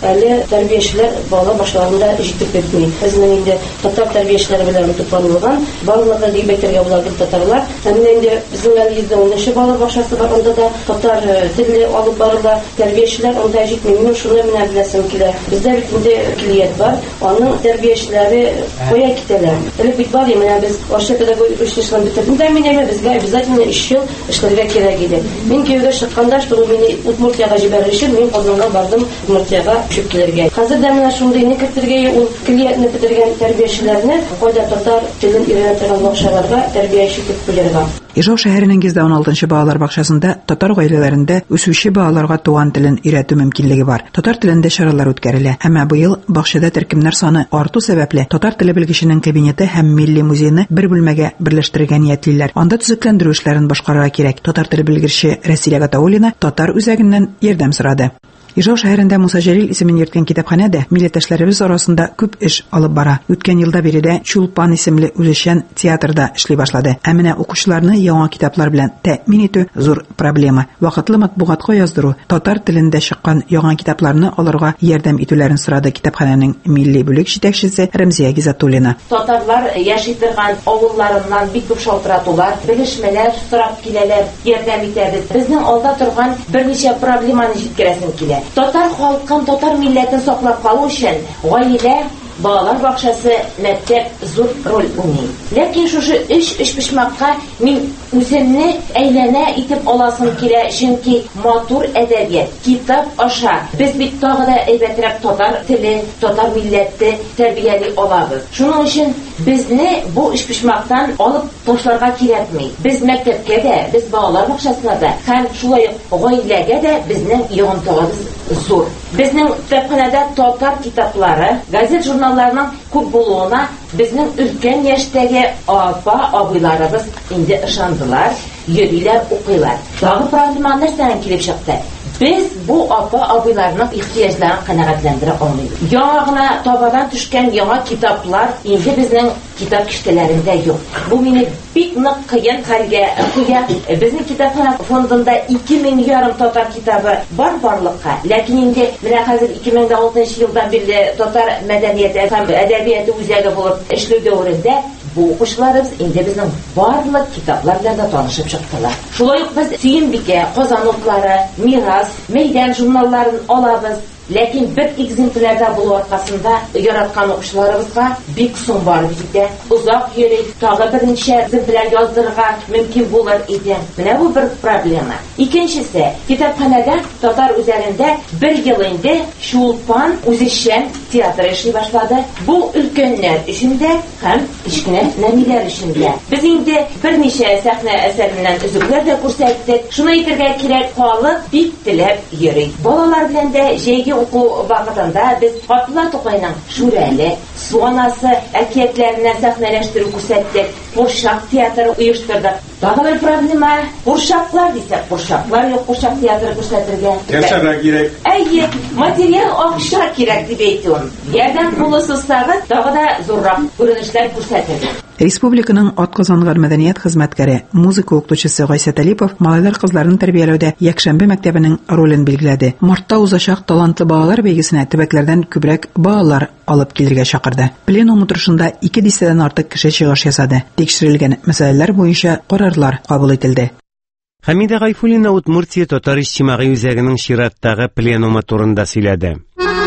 әле тәрбиячеләр бала башларында җитеп бетми. Безнең инде татар тәрбиячеләре белән тупланылган, барлыгы дип әйтергә була бит татарлар. Һәм инде безнең әле йөз унынчы бала бакчасы бар, анда да татар теле алып барыла. Тәрбиячеләр анда җитми. Мин шуны менә беләсем килә. Бездә бит инде клиент бар, аның тәрбиячеләре кая китәләр. Әле бит бар, менә без Арча педагогик училищесын бетердем дә, мин әйтәм, безгә обязательно өч ел эшләргә кирәк иде. Мин кияүгә чыкканда, что мине Удмуртияга җибәрер өчен мин Казанга бардым, Удмуртияга күчеп килергә. Хәзер дә менә шундый ни кертергә, ул клиентны бетергән тәрбиячеләрне кайда татар телен өйрәнә торган бакчаларга тәрбияче итеп куярга. Ижау шәһәренең йөз он алтынчы балалар бакчасында татар гаиләләрендә үсүче балаларга туган телен өйрәтү мөмкинлеге бар. Татар телендә чаралар үткәрелә. Әмма быел бакчада төркемнәр саны арту сәбәпле татар теле белгеченең кабинеты һәм милли музейны бер бүлмәгә берләштерергә ниятлиләр. Анда төзекләндерү эшләрен башкарырга кирәк. Татар теле белгече Рәсилә Гатауллина татар үзәгеннән ярдәм сорады. Ижау шәһәрендә Муса Җәлил исемен йөрткән китапханәдә милләттәшләребез арасында күп эш алып бара. Үткән елда биредә Чулпан исемле үзешчән театрда эшли башлады. Ә менә укучыларны яңа китаплар белән тәэмин итү зур проблема. Вакытлы матбугатка яздыру, татар телендә чыккан яңа китапларны алырга ярдәм итүләрен сорады китапханәнең милли бүлек җитәкчесе Рәмзия Гизатуллина. Татарлар яши торган авылларыннан бик күп шалтыратулар, белешмәләр сорап киләләр, ярдәм итәбез. Безнең алда торган берничә проблеманы җиткерәсем килә. Татар халкын, татар милләтен саклап калу өчен гаилә, балалар бакчасы, мәктәп зур роль уйный. Ләкин шушы эш эш пишмакка мин үземне әйләнә итеп аласым килә, чөнки матур әдәбият, китап аша без бит тагы да әйбәтрәк татар теле, татар милләте тәрбияли алабыз. Шуның өчен безне бу эш пишмактан алып ташларга кирәкми. Без мәктәпкә дә, без балалар бакчасына да һәм шулай гаиләгә дә безнең йогынтыгыбыз зур. Безнең китапханәдә татар китаплары, газет журналларының күп булуына безнең өлкән яшьтәге апа, абыйларыбыз инде ышандылар, йөриләр, укыйлар. Тагы проблема нәрсәдән килеп чыкты? Без бу апа, абыйларның ихтиҗларын канәгатьләндерә алмыйбыз. Яңа гына табадан төшкән яңа китаплар инде безнең китап киштәләрендә юк. Бу мине бик нык кыен хәлгә куя. Безнең китапхана фондында ике мең ярым татар китабы бар барлыкка. Ләкин инде менә хәзер ике мең алтынчы елдан бирле татар мәдәнияте һәм әдәбияты үзәге булып эшләү дәврендә бу укучыларыбыз инде безнең барлык китаплар белән дә танышып чыктылар. Шулай ук без Сөембикә, Казан утлары, Мирас, Мәйдан журналларын алабыз. Ләкин бер экземплярда булу аркасында яраткан укучыларыбызга бик соң бар бите. Узак йөри, тагы берничә экземпляр яздырырга мөмкин булыр иде. Менә бу бер проблема. Икенчесе, китапханәдә татар үзәгендә бер ел инде Чулпан үзешчән театры эшли башлады. Бу өлкәннәр өчен дә һәм кичкенә нәмиләр өчен дә. Без инде берничә сәхнә әсәреннән үзүкләр дә күрсәттек. Шуны әйтергә кирәк, халык бик теләп йөри. Балалар белән дә җәйге уку вакытында без Фатыла Тукайның Шүрәле, Суанасы әкиятләреннән сәхнәләштерү күрсәттек. Курчак театры оештырдык. Тагы бер проблема, курчаклар дисәк, курчаклар юк, курчак театры күрсәтергә. Нәрсәгә кирәк? Әйе, материал акча кирәк дип әйтәм. Ярдәм кулы сустагы тагы да зуррак күренешләр күрсәтергә. Республиканың атказанган мәдәният хезмәткәре, музыка укытучысы Гайса Талипов малайлар кызларын тәрбияләүдә Якшәмбе мәктәбенең ролен билгеләде. Мартта узачак талантлы балалар бәйгесенә төбәкләрдән күбрәк балалар алып килергә чакырды. Пленум утырышында ике дистәдән артык кеше чыгыш ясады. Тикшерелгән мәсьәләләр буенча карарлар кабул ителде. Хәмидә Гайфуллина Удмуртия татар иҗтимагый үзәгенең чираттагы пленумы турында сөйләде.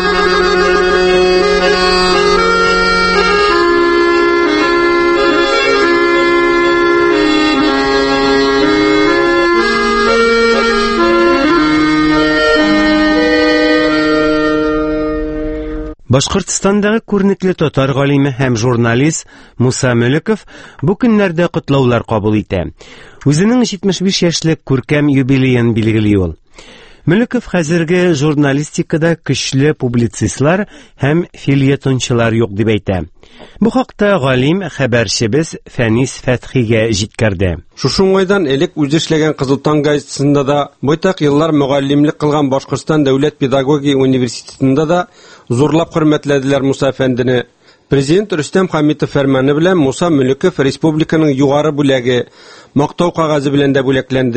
Башкортстандагы күренекле татар галиме һәм журналист Муса Мөлеков бу көннәрдә котлаулар кабул итә. Үзенең җитмеш биш яшьлек күркәм юбилеен билгели ул. Мөлеков хәзерге журналистикада көчле публицистлар һәм фельетончылар юк дип әйтә. Бу хакта галим хәбәрчебез Фәнис Фәтхигә җиткерде. Шушы уңайдан элек үзе эшләгән Кызылтаң газетасында да, байтак еллар мөгаллимлек кылган Башкортстан дәүләт педагогия университетында да зурлап хөрмәтләделәр Муса әфәндене. Президент Рөстәм Хәмитов фәрманы белән Муса Мөлеков республиканың югары бүләге мактау кагазы белән дә бүләкләнде.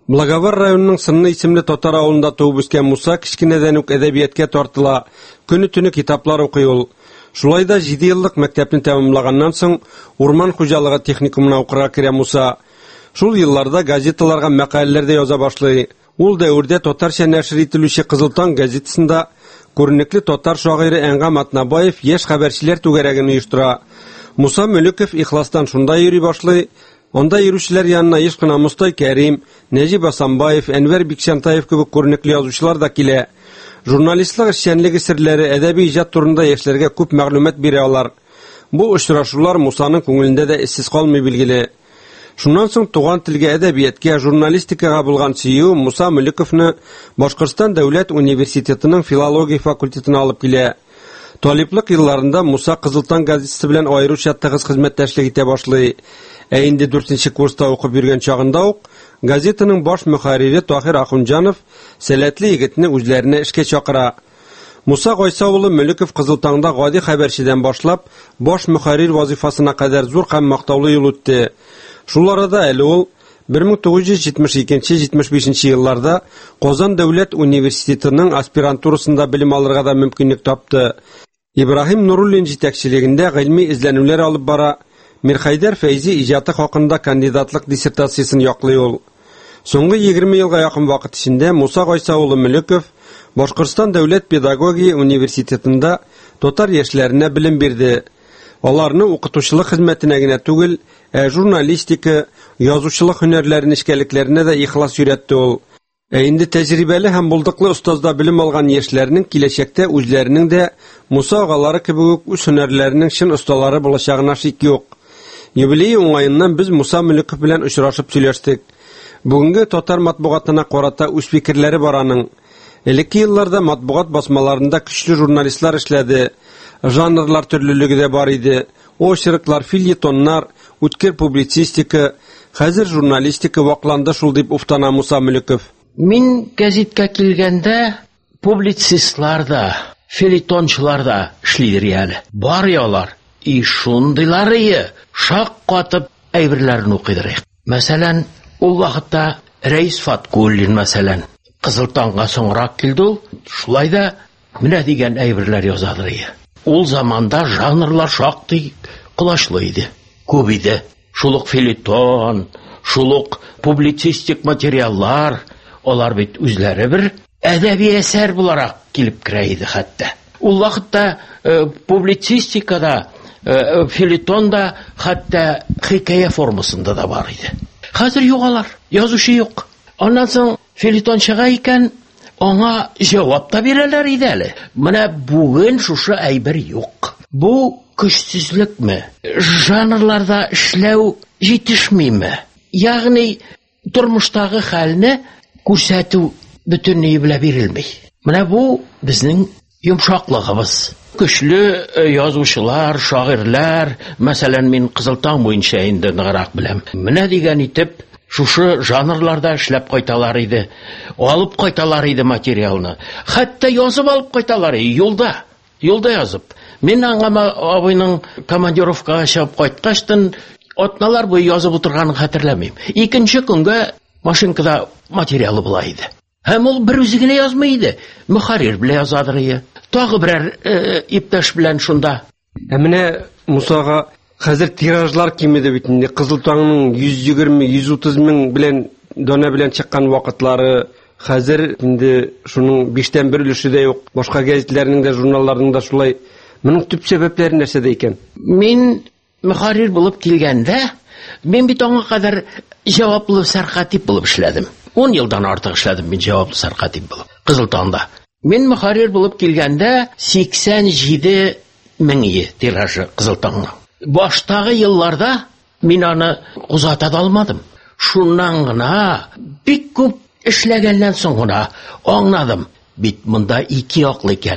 Благовар районының Сынны исемле татар авылында туып үскән Муса кичкенәдән үк әдәбиятка тартыла, көне-төне китаплар укый ул. Шулай да җиде еллык мәктәпне тәмамлаганнан соң урман хуҗалыгы техникумына укырга керә Муса. Шул елларда газеталарга мәкаләләр дә яза башлый. Ул дәврдә татарча нәшр ителүче Кызылтаң газетасында күренекле татар шагыйре Әнгам Атнабаев яшь хәбәрчеләр түгәрәген оештыра. Муса Мөлеков ихластан шунда йөри башлый. Онда йөрүчеләр янына еш кына Мустай Кәрим, Нәҗип Асанбаев, Әнвәр Бикчантаев кебек күренекле язучылар да килә. Журналистлык эшчәнлеге серләре, әдәби иҗат турында яшьләргә күп мәгълүмат бирә алар. Бу очрашулар Мусаның күңелендә дә эссез калмый билгеле. Шуннан соң туган телгә, әдәбиятка, журналистикага булган сөю Муса Мөлековны Башкортстан дәүләт университетының филология факультетына алып килә. Талиплык елларында Муса Кызылтаң газетасы белән аеруча тыгыз хезмәттәшлек итә башлый. Ә инде дүртенче курста укып йөргән чагында ук газетаның баш мөхәррире Таһир Ахунҗанов сәләтле егетне үзләренә эшкә чакыра. Муса Гайса улы Мөлеков Кызылтаңда гади хәбәрчедән башлап баш мөхәррир вазифасына кадәр зур һәм мактаулы юл үтте. Шул арада әле ул бер мең тугыз йөз җитмеш икенче - җитмеш бишенче елларда Казан дәүләт университетының аспирантурасында белем алырга да мөмкинлек тапты. Ибраһим Нуруллин җитәкчелегендә гыйльми эзләнүләр алып бара. Мирхайдар Фәйзи иҗаты хакында кандидатлык диссертациясын яклый ул. Соңгы егерме елга якын вакыт эчендә Муса Гайса улы Мөлеков Башкортстан дәүләт педагогия университетында татар яшьләренә белем бирде. Аларны укытучылык хезмәтенә генә түгел, ә журналистика, язучылык һөнәрләрен эшкәлекләренә дә ихлас өйрәтте ул. Ә инде тәҗрибәле һәм булдыклы остазда белем алган яшьләрнең киләчәктә үзләренең дә Муса агалары кебек үз һөнәрләренең чын осталары булачагына шик юк. Юбилей уңаеннан без Муса Мөлеков белән очрашып сөйләштек. Бүгенге татар матбугатына карата үз фикерләре бар аның. Элекке елларда матбугат басмаларында көчле журналистлар эшләде. Жанрлар төрлелеге дә бар иде. Очерклар, фельетоннар, үткер публицистика, хәзер журналистика вакланды шул дип уфтана Муса Мөлеков. Мин газеткә килгәндә публицистлар да, фельетончылар да эшлидер әле. Бар ялар. И шундыйлары шак катып әйберләрен укыдыр. Мәсәлән, ул вакытта Рәис Фаткуллин мәсәлән Кызылтаңга соңрак килде ул. Шулай да менә дигән әйберләр язадыр. Ул заманда жанрлар шактый кулачлы иде. Күп иде. Шулык фельетон, шулык публицистик материаллар, алар бит үзләре бер әдәби әсәр буларак килеп керә иде хәтта. Ул вакытта э, публицистикада Э, фельетонда хәтта хикая формасында да бар иде. Хәзер югалар, язучы юк. Аннан соң фельетон чыга икән, аңа җавап та бирәләр иде әле. Менә бүген шушы әйбер юк. Бу көчсезлекме? Жанрларда эшләү җитешмиме? Ягъни тормыштагы хәлне күрсәтү бөтенләй белә бирелми. Менә бу безнең йомшаклыгыбыз. Көчле язучылар, шагыйрьләр, мәсәлән, мин Кызылтаң буенча инде ныграк беләм. Менә дигән итеп, шушы жанрларда эшләп кайталар иде, алып кайталар иде материалны. Хәтта язып алып кайталар иде, юлда, юлда язып. Мин аңа абыйның командировкага чыгып кайткачтан атналар буе язып утырганын хәтерләмим. Икенче көнгә машинкада материалы була иде. Һәм ул бер үзе генә язмый иде, мөхәррир белән язадыр иде. Тагы берәр э, иптәш белән шунда. Ә менә Мусага хәзер тиражлар кимеде бит инде. Кызылтаңның йөз егерме - йөз утыз мең белән дона белән чыккан вакытлары, хәзер инде шуның биштән бер өлеше дә юк. Башка гәзитләрнең дә, журналларның да шулай. Моның төп сәбәпләре нәрсәдә икән? Мин мөхәррир булып килгәндә, мин бит аңа кадәр җаваплы сәркатип булып эшләдем. ун елдан артык эшләдем мин җаваплы сәркатип булып Кызылтаңда. Мин мөхәррир булып килгәндә сиксән җиде мең тиражы Кызылтаңның. Баштагы елларда мин аны узата да алмадым. Шуннан гына бик күп эшләгәннән соң гына аңладым. Бит монда ике яклы икән.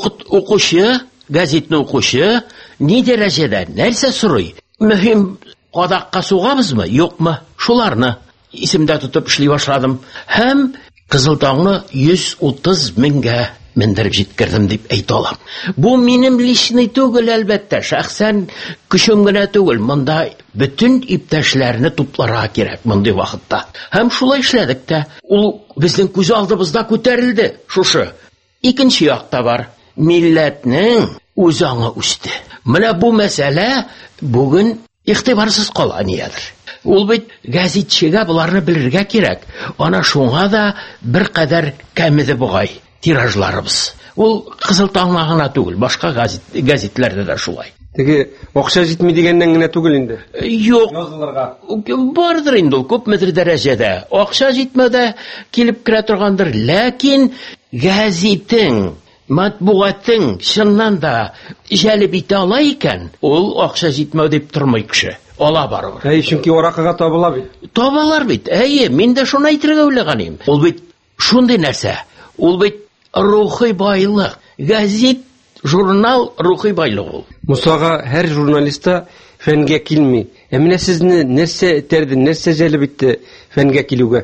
Укучы, газетны укучы ни дәрәҗәдә нәрсә сорый? Мөһим кадакка сугабызмы, юкмы? Шуларны исемдә тотып эшли башладым. Һәм Кызылтаңны йөз утыз меңгә мендереп җиткердем дип әйтә алам. Бу минем личный түгел, әлбәттә, шәхсән көчем генә түгел. Монда бөтен иптәшләрне тупларга кирәк мондый вакытта. Һәм шулай эшләдек тә. Ул безнең күз алдыбызда күтәрелде. Шушы. Икенче якта бар. Милләтнең үз аңы үсте. Менә бу мәсьәлә бүген игътибарсыз кала ниядер. Ул бит гәзитчегә буларны белергә кирәк. Ана шуңа да бер кадәр кәмеде бугай тиражларыбыз. Ул Кызыл таңга гына түгел, башка газет газетләрдә дә шулай. Теге акча җитми дигәннән генә түгел инде. Юк. Язылырга. Бардыр инде ул күпмедер дәрәҗәдә. Акча җитмәдә килеп керә торгандыр, ләкин газетең, матбугатың чыннан да җәлеп итә ала икән, ул акча җитмәү дип тормый кеше. Ала барыбыр. Әй, чөнки аракыга табыла бит. Табалар бит. Әйе, мин дә шуны әйтергә уйлаганым. Ул бит шундый нәрсә. Ул бит рухи байлык. Газет, журнал рухи байлык ул. Мусага һәр журналистта фәнгә килми. Ә менә сезне нәрсә этәрде, нәрсә җәлеп итте фәнгә килүгә?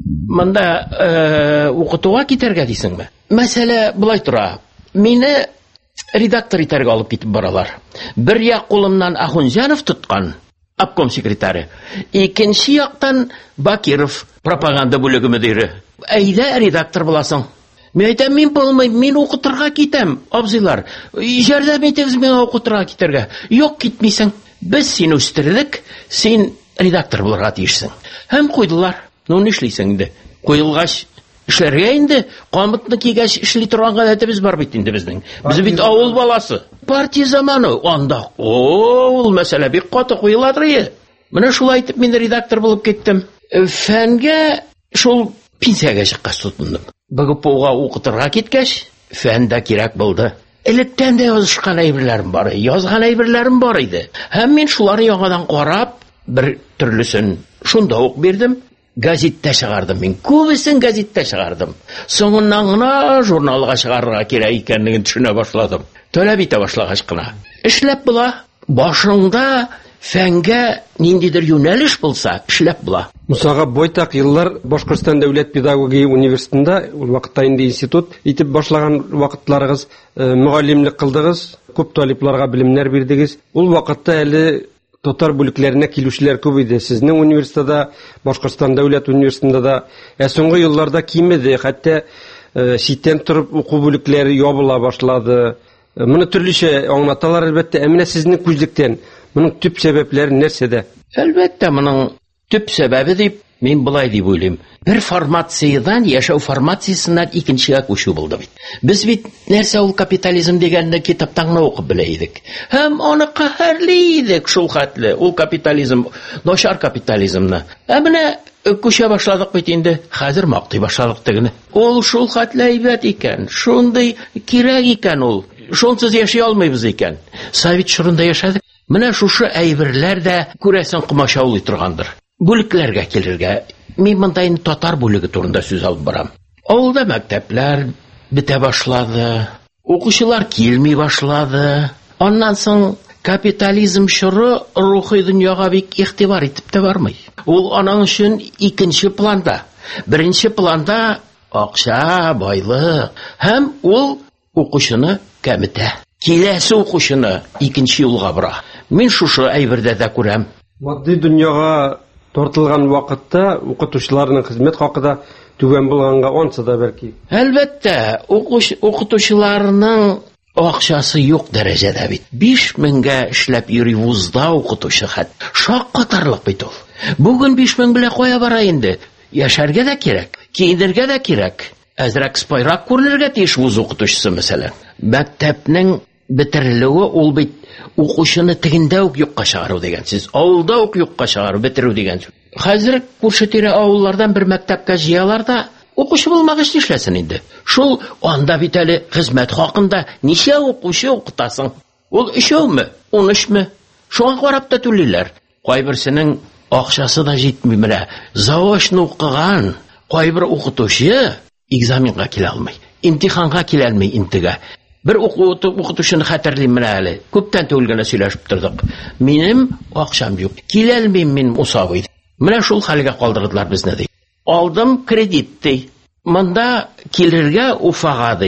Монда укытуга китәргә дисеңме? Мәсьәлә булай тора. Мине редактор итәргә алып китеп баралар. Бер як кулымнан Ахунҗанов тоткан, обком секретаре. Икенче яктан Бакиров, пропаганда бүлеге мөдире. Әйдә редактор буласың. Мен әйтәм, мин булмыйм, мин укытырга китәм, абзыйлар. Җәрдәм итегез миңа укытырга китәргә. Юк, китмисең. Без сине үстердек, син редактор булырга тиешсең. Һәм куйдылар. Ну нишлисең инде? Куелгач эшләргә инде, камытны кигәч эшли торган гадәтебез бар бит инде безнең. Без бит авыл баласы. Партия заманы анда. Ул мәсьәлә бик каты куйыладыр. Менә шулай итеп мин редактор булып киттем. Фәнгә шул пенсиягә чыккач тотындым. БГПУга укытырга киткәч, фәндә кирәк булды. Электән дә язышкан әйберләрем бар, язган әйберләрем бар иде. Һәм мин шуларны яңадан карап, бер төрлесен шунда ук бирдем. Газеттә чыгардым мин. Күбесен газеттә чыгардым. Соңыннан гына журналга чыгарырга кирәк икәнлеген төшенә башладым. Таләп итә башлагач кына. Эшләп була. Башыңда фәнгә ниндидер юнәлеш булса, эшләп була. Мусага байтак еллар Башкортстан дәүләт педагогия университетында, ул вакытта инде институт итеп башлаган вакытларыгыз, мөгаллимлек кылдыгыз, күп талипларга белемнәр бирдегез. Ул вакытта әле татар бүлекләренә килүчеләр күп иде. Сезнең университетта, Башкортстан дәүләт университетында да, ә соңгы елларда кимеде, хәтта читтән торып уку бүлекләре ябыла башлады. Моны төрлечә аңлаталар әлбәттә, ә менә сезнең күзлектән моның төп сәбәпләре нәрсәдә? Әлбәттә, моның төп сәбәбе дип мин булай дип уйлыйм. Бер формациядан яшәү формациясыннан икенчегә күчү булды бит. Без бит нәрсә ул капитализм дигәнне китаптан гына укып белә идек. Һәм аны каһәрли идек шул хәтле. Ул капитализм, начар капитализмны. Ә менә күчә башладык бит инде. Хәзер мактый башладык тегене. Ул шул хәтле әйбәт икән. Шундый кирәк икән ул. Шунсыз яши алмыйбыз икән. Совет чорында яшәдек. Менә шушы әйберләр дә күрәсен кымашаулый торгандыр. Бүлекләргә килергә. Мин монда инде татар бүлеге турында сүз алып барам. Авылда мәктәпләр бетә башлады. Укучылар килми башлады. Аннан соң капитализм чоры рухи дөньяга бик игътибар итеп тә бармый. Ул аның өчен икенче планда. Беренче планда акча, байлык. Һәм ул укучыны кәметә. Киләсе укучыны икенче юлга бора. Мин шушы әйбердә дә күрәм. Матди дөньяга тартылган вакытта укытучыларның хезмәт хакы да түбән булганга онса да бәлки. Әлбәттә, укытучыларның акчасы юк дәрәҗәдә бит. биш меңгә эшләп йөри вузда укытучы хәт. Шаккатарлык бит ул. Бүген биш мең белән кая бара инде? Яшәргә дә кирәк, киенергә дә кирәк. Әзрәк спайрак күренергә тиеш вуз укытучысы мәсәлән. Мәктәпнең бетерелүе ул бит укучыны тегендә үк юкка чыгару дигән сүз. Авылда үк юкка чыгару, бетерү дигән сүз. Хәзер күрсәтирә авыллардан бер мәктәпкә җыялар да, укучы булмагач нишләсен инде? Шул анда бит әле хезмәт хакында ничә укучы укытасың? Ул өчәүме, ун өчме? Шуңа карап та түлиләр. Кайберсенең акчасы да җитми менә. Заочно укыган кайбер укытучы экзаменга килә алмый. Имтиханга килә алмый интегә. Бер укытучыны хәтерлим менә әле. Күптән түгел генә сөйләшеп тордык. Минем акчам юк. Килә алмыйм мин усабый. Менә шул хәлгә калдырдылар безне ди. Алдым кредит ди. Монда килергә Уфага ди.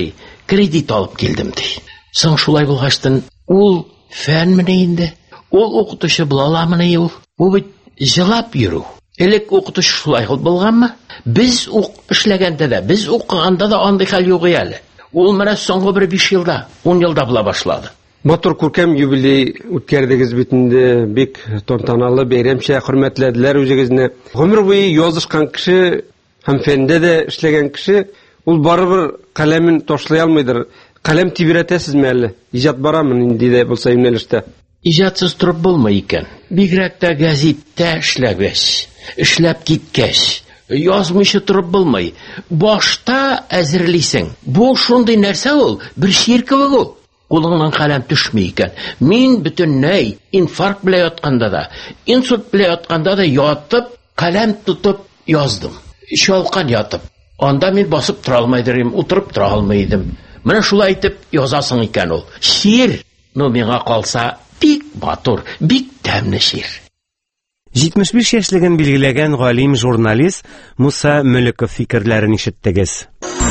кредит алып килдем ди. Соң шулай булгаштан, ул фән менә инде. Ул укытучы була аламыни ул? Бу бит җылап йөрү. Элек укытучы шулай булганмы? Без ук эшләгәндә дә, без укыганда да андый хәл юк әле. Ул менә соңгы бер биш елда, ун елда була башлады. Матур күркәм юбилей үткәрдегез бит инде, бик тантаналы бәйрәмчә хөрмәтләделәр үзегезне. Гомер буе язышкан кеше һәм фәндә дә эшләгән кеше, ул барыбер каләмен ташлый алмыйдыр. Каләм тибрәтәсезме әле? Иҗат барамы инде дә булса юнәлештә? Иҗатсыз торып булмый икән. Бигрәк тә гәзиттә эшләгәч, эшләп киткәч, язмыйча торып булмый. Башта әзерлисең. Бу шундый нәрсә ул, бер шир кебек ул. Кулыңнан каләм төшми икән. Мин бөтенләй инфаркт белән ятканда да, инсульт белән ятканда да ятып, каләм тутып яздым. Шалкан ятып. Анда мин басып тора алмыйдым, утырып тора алмыйдым. Менә шулай итеп язасың икән ул. Шир, ну миңа калса, бик матур, бик тәмле шир. җитмеш биш яшьлеген билгеләгән галим журналист Муса Мөлеков фикерләрен ишеттегез.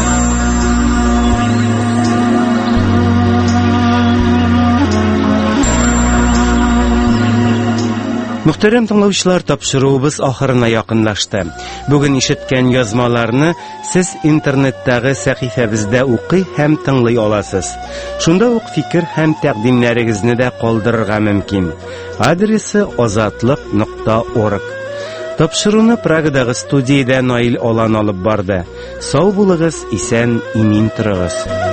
Мөхтәрәм тыңлаучылар, тапшыруыбыз ахырына якынлашты. Бүген ишеткән язмаларны сез интернеттагы сәхифәбездә укый һәм тыңлый аласыз. Шунда ук фикер һәм тәкъдимнәрегезне дә калдырырга мөмкин. Адресы азатлык нокта орг. Тапшыруны Прагадагы студиядә Наил Алан алып барды. Сау булыгыз, исән, имин торыгыз.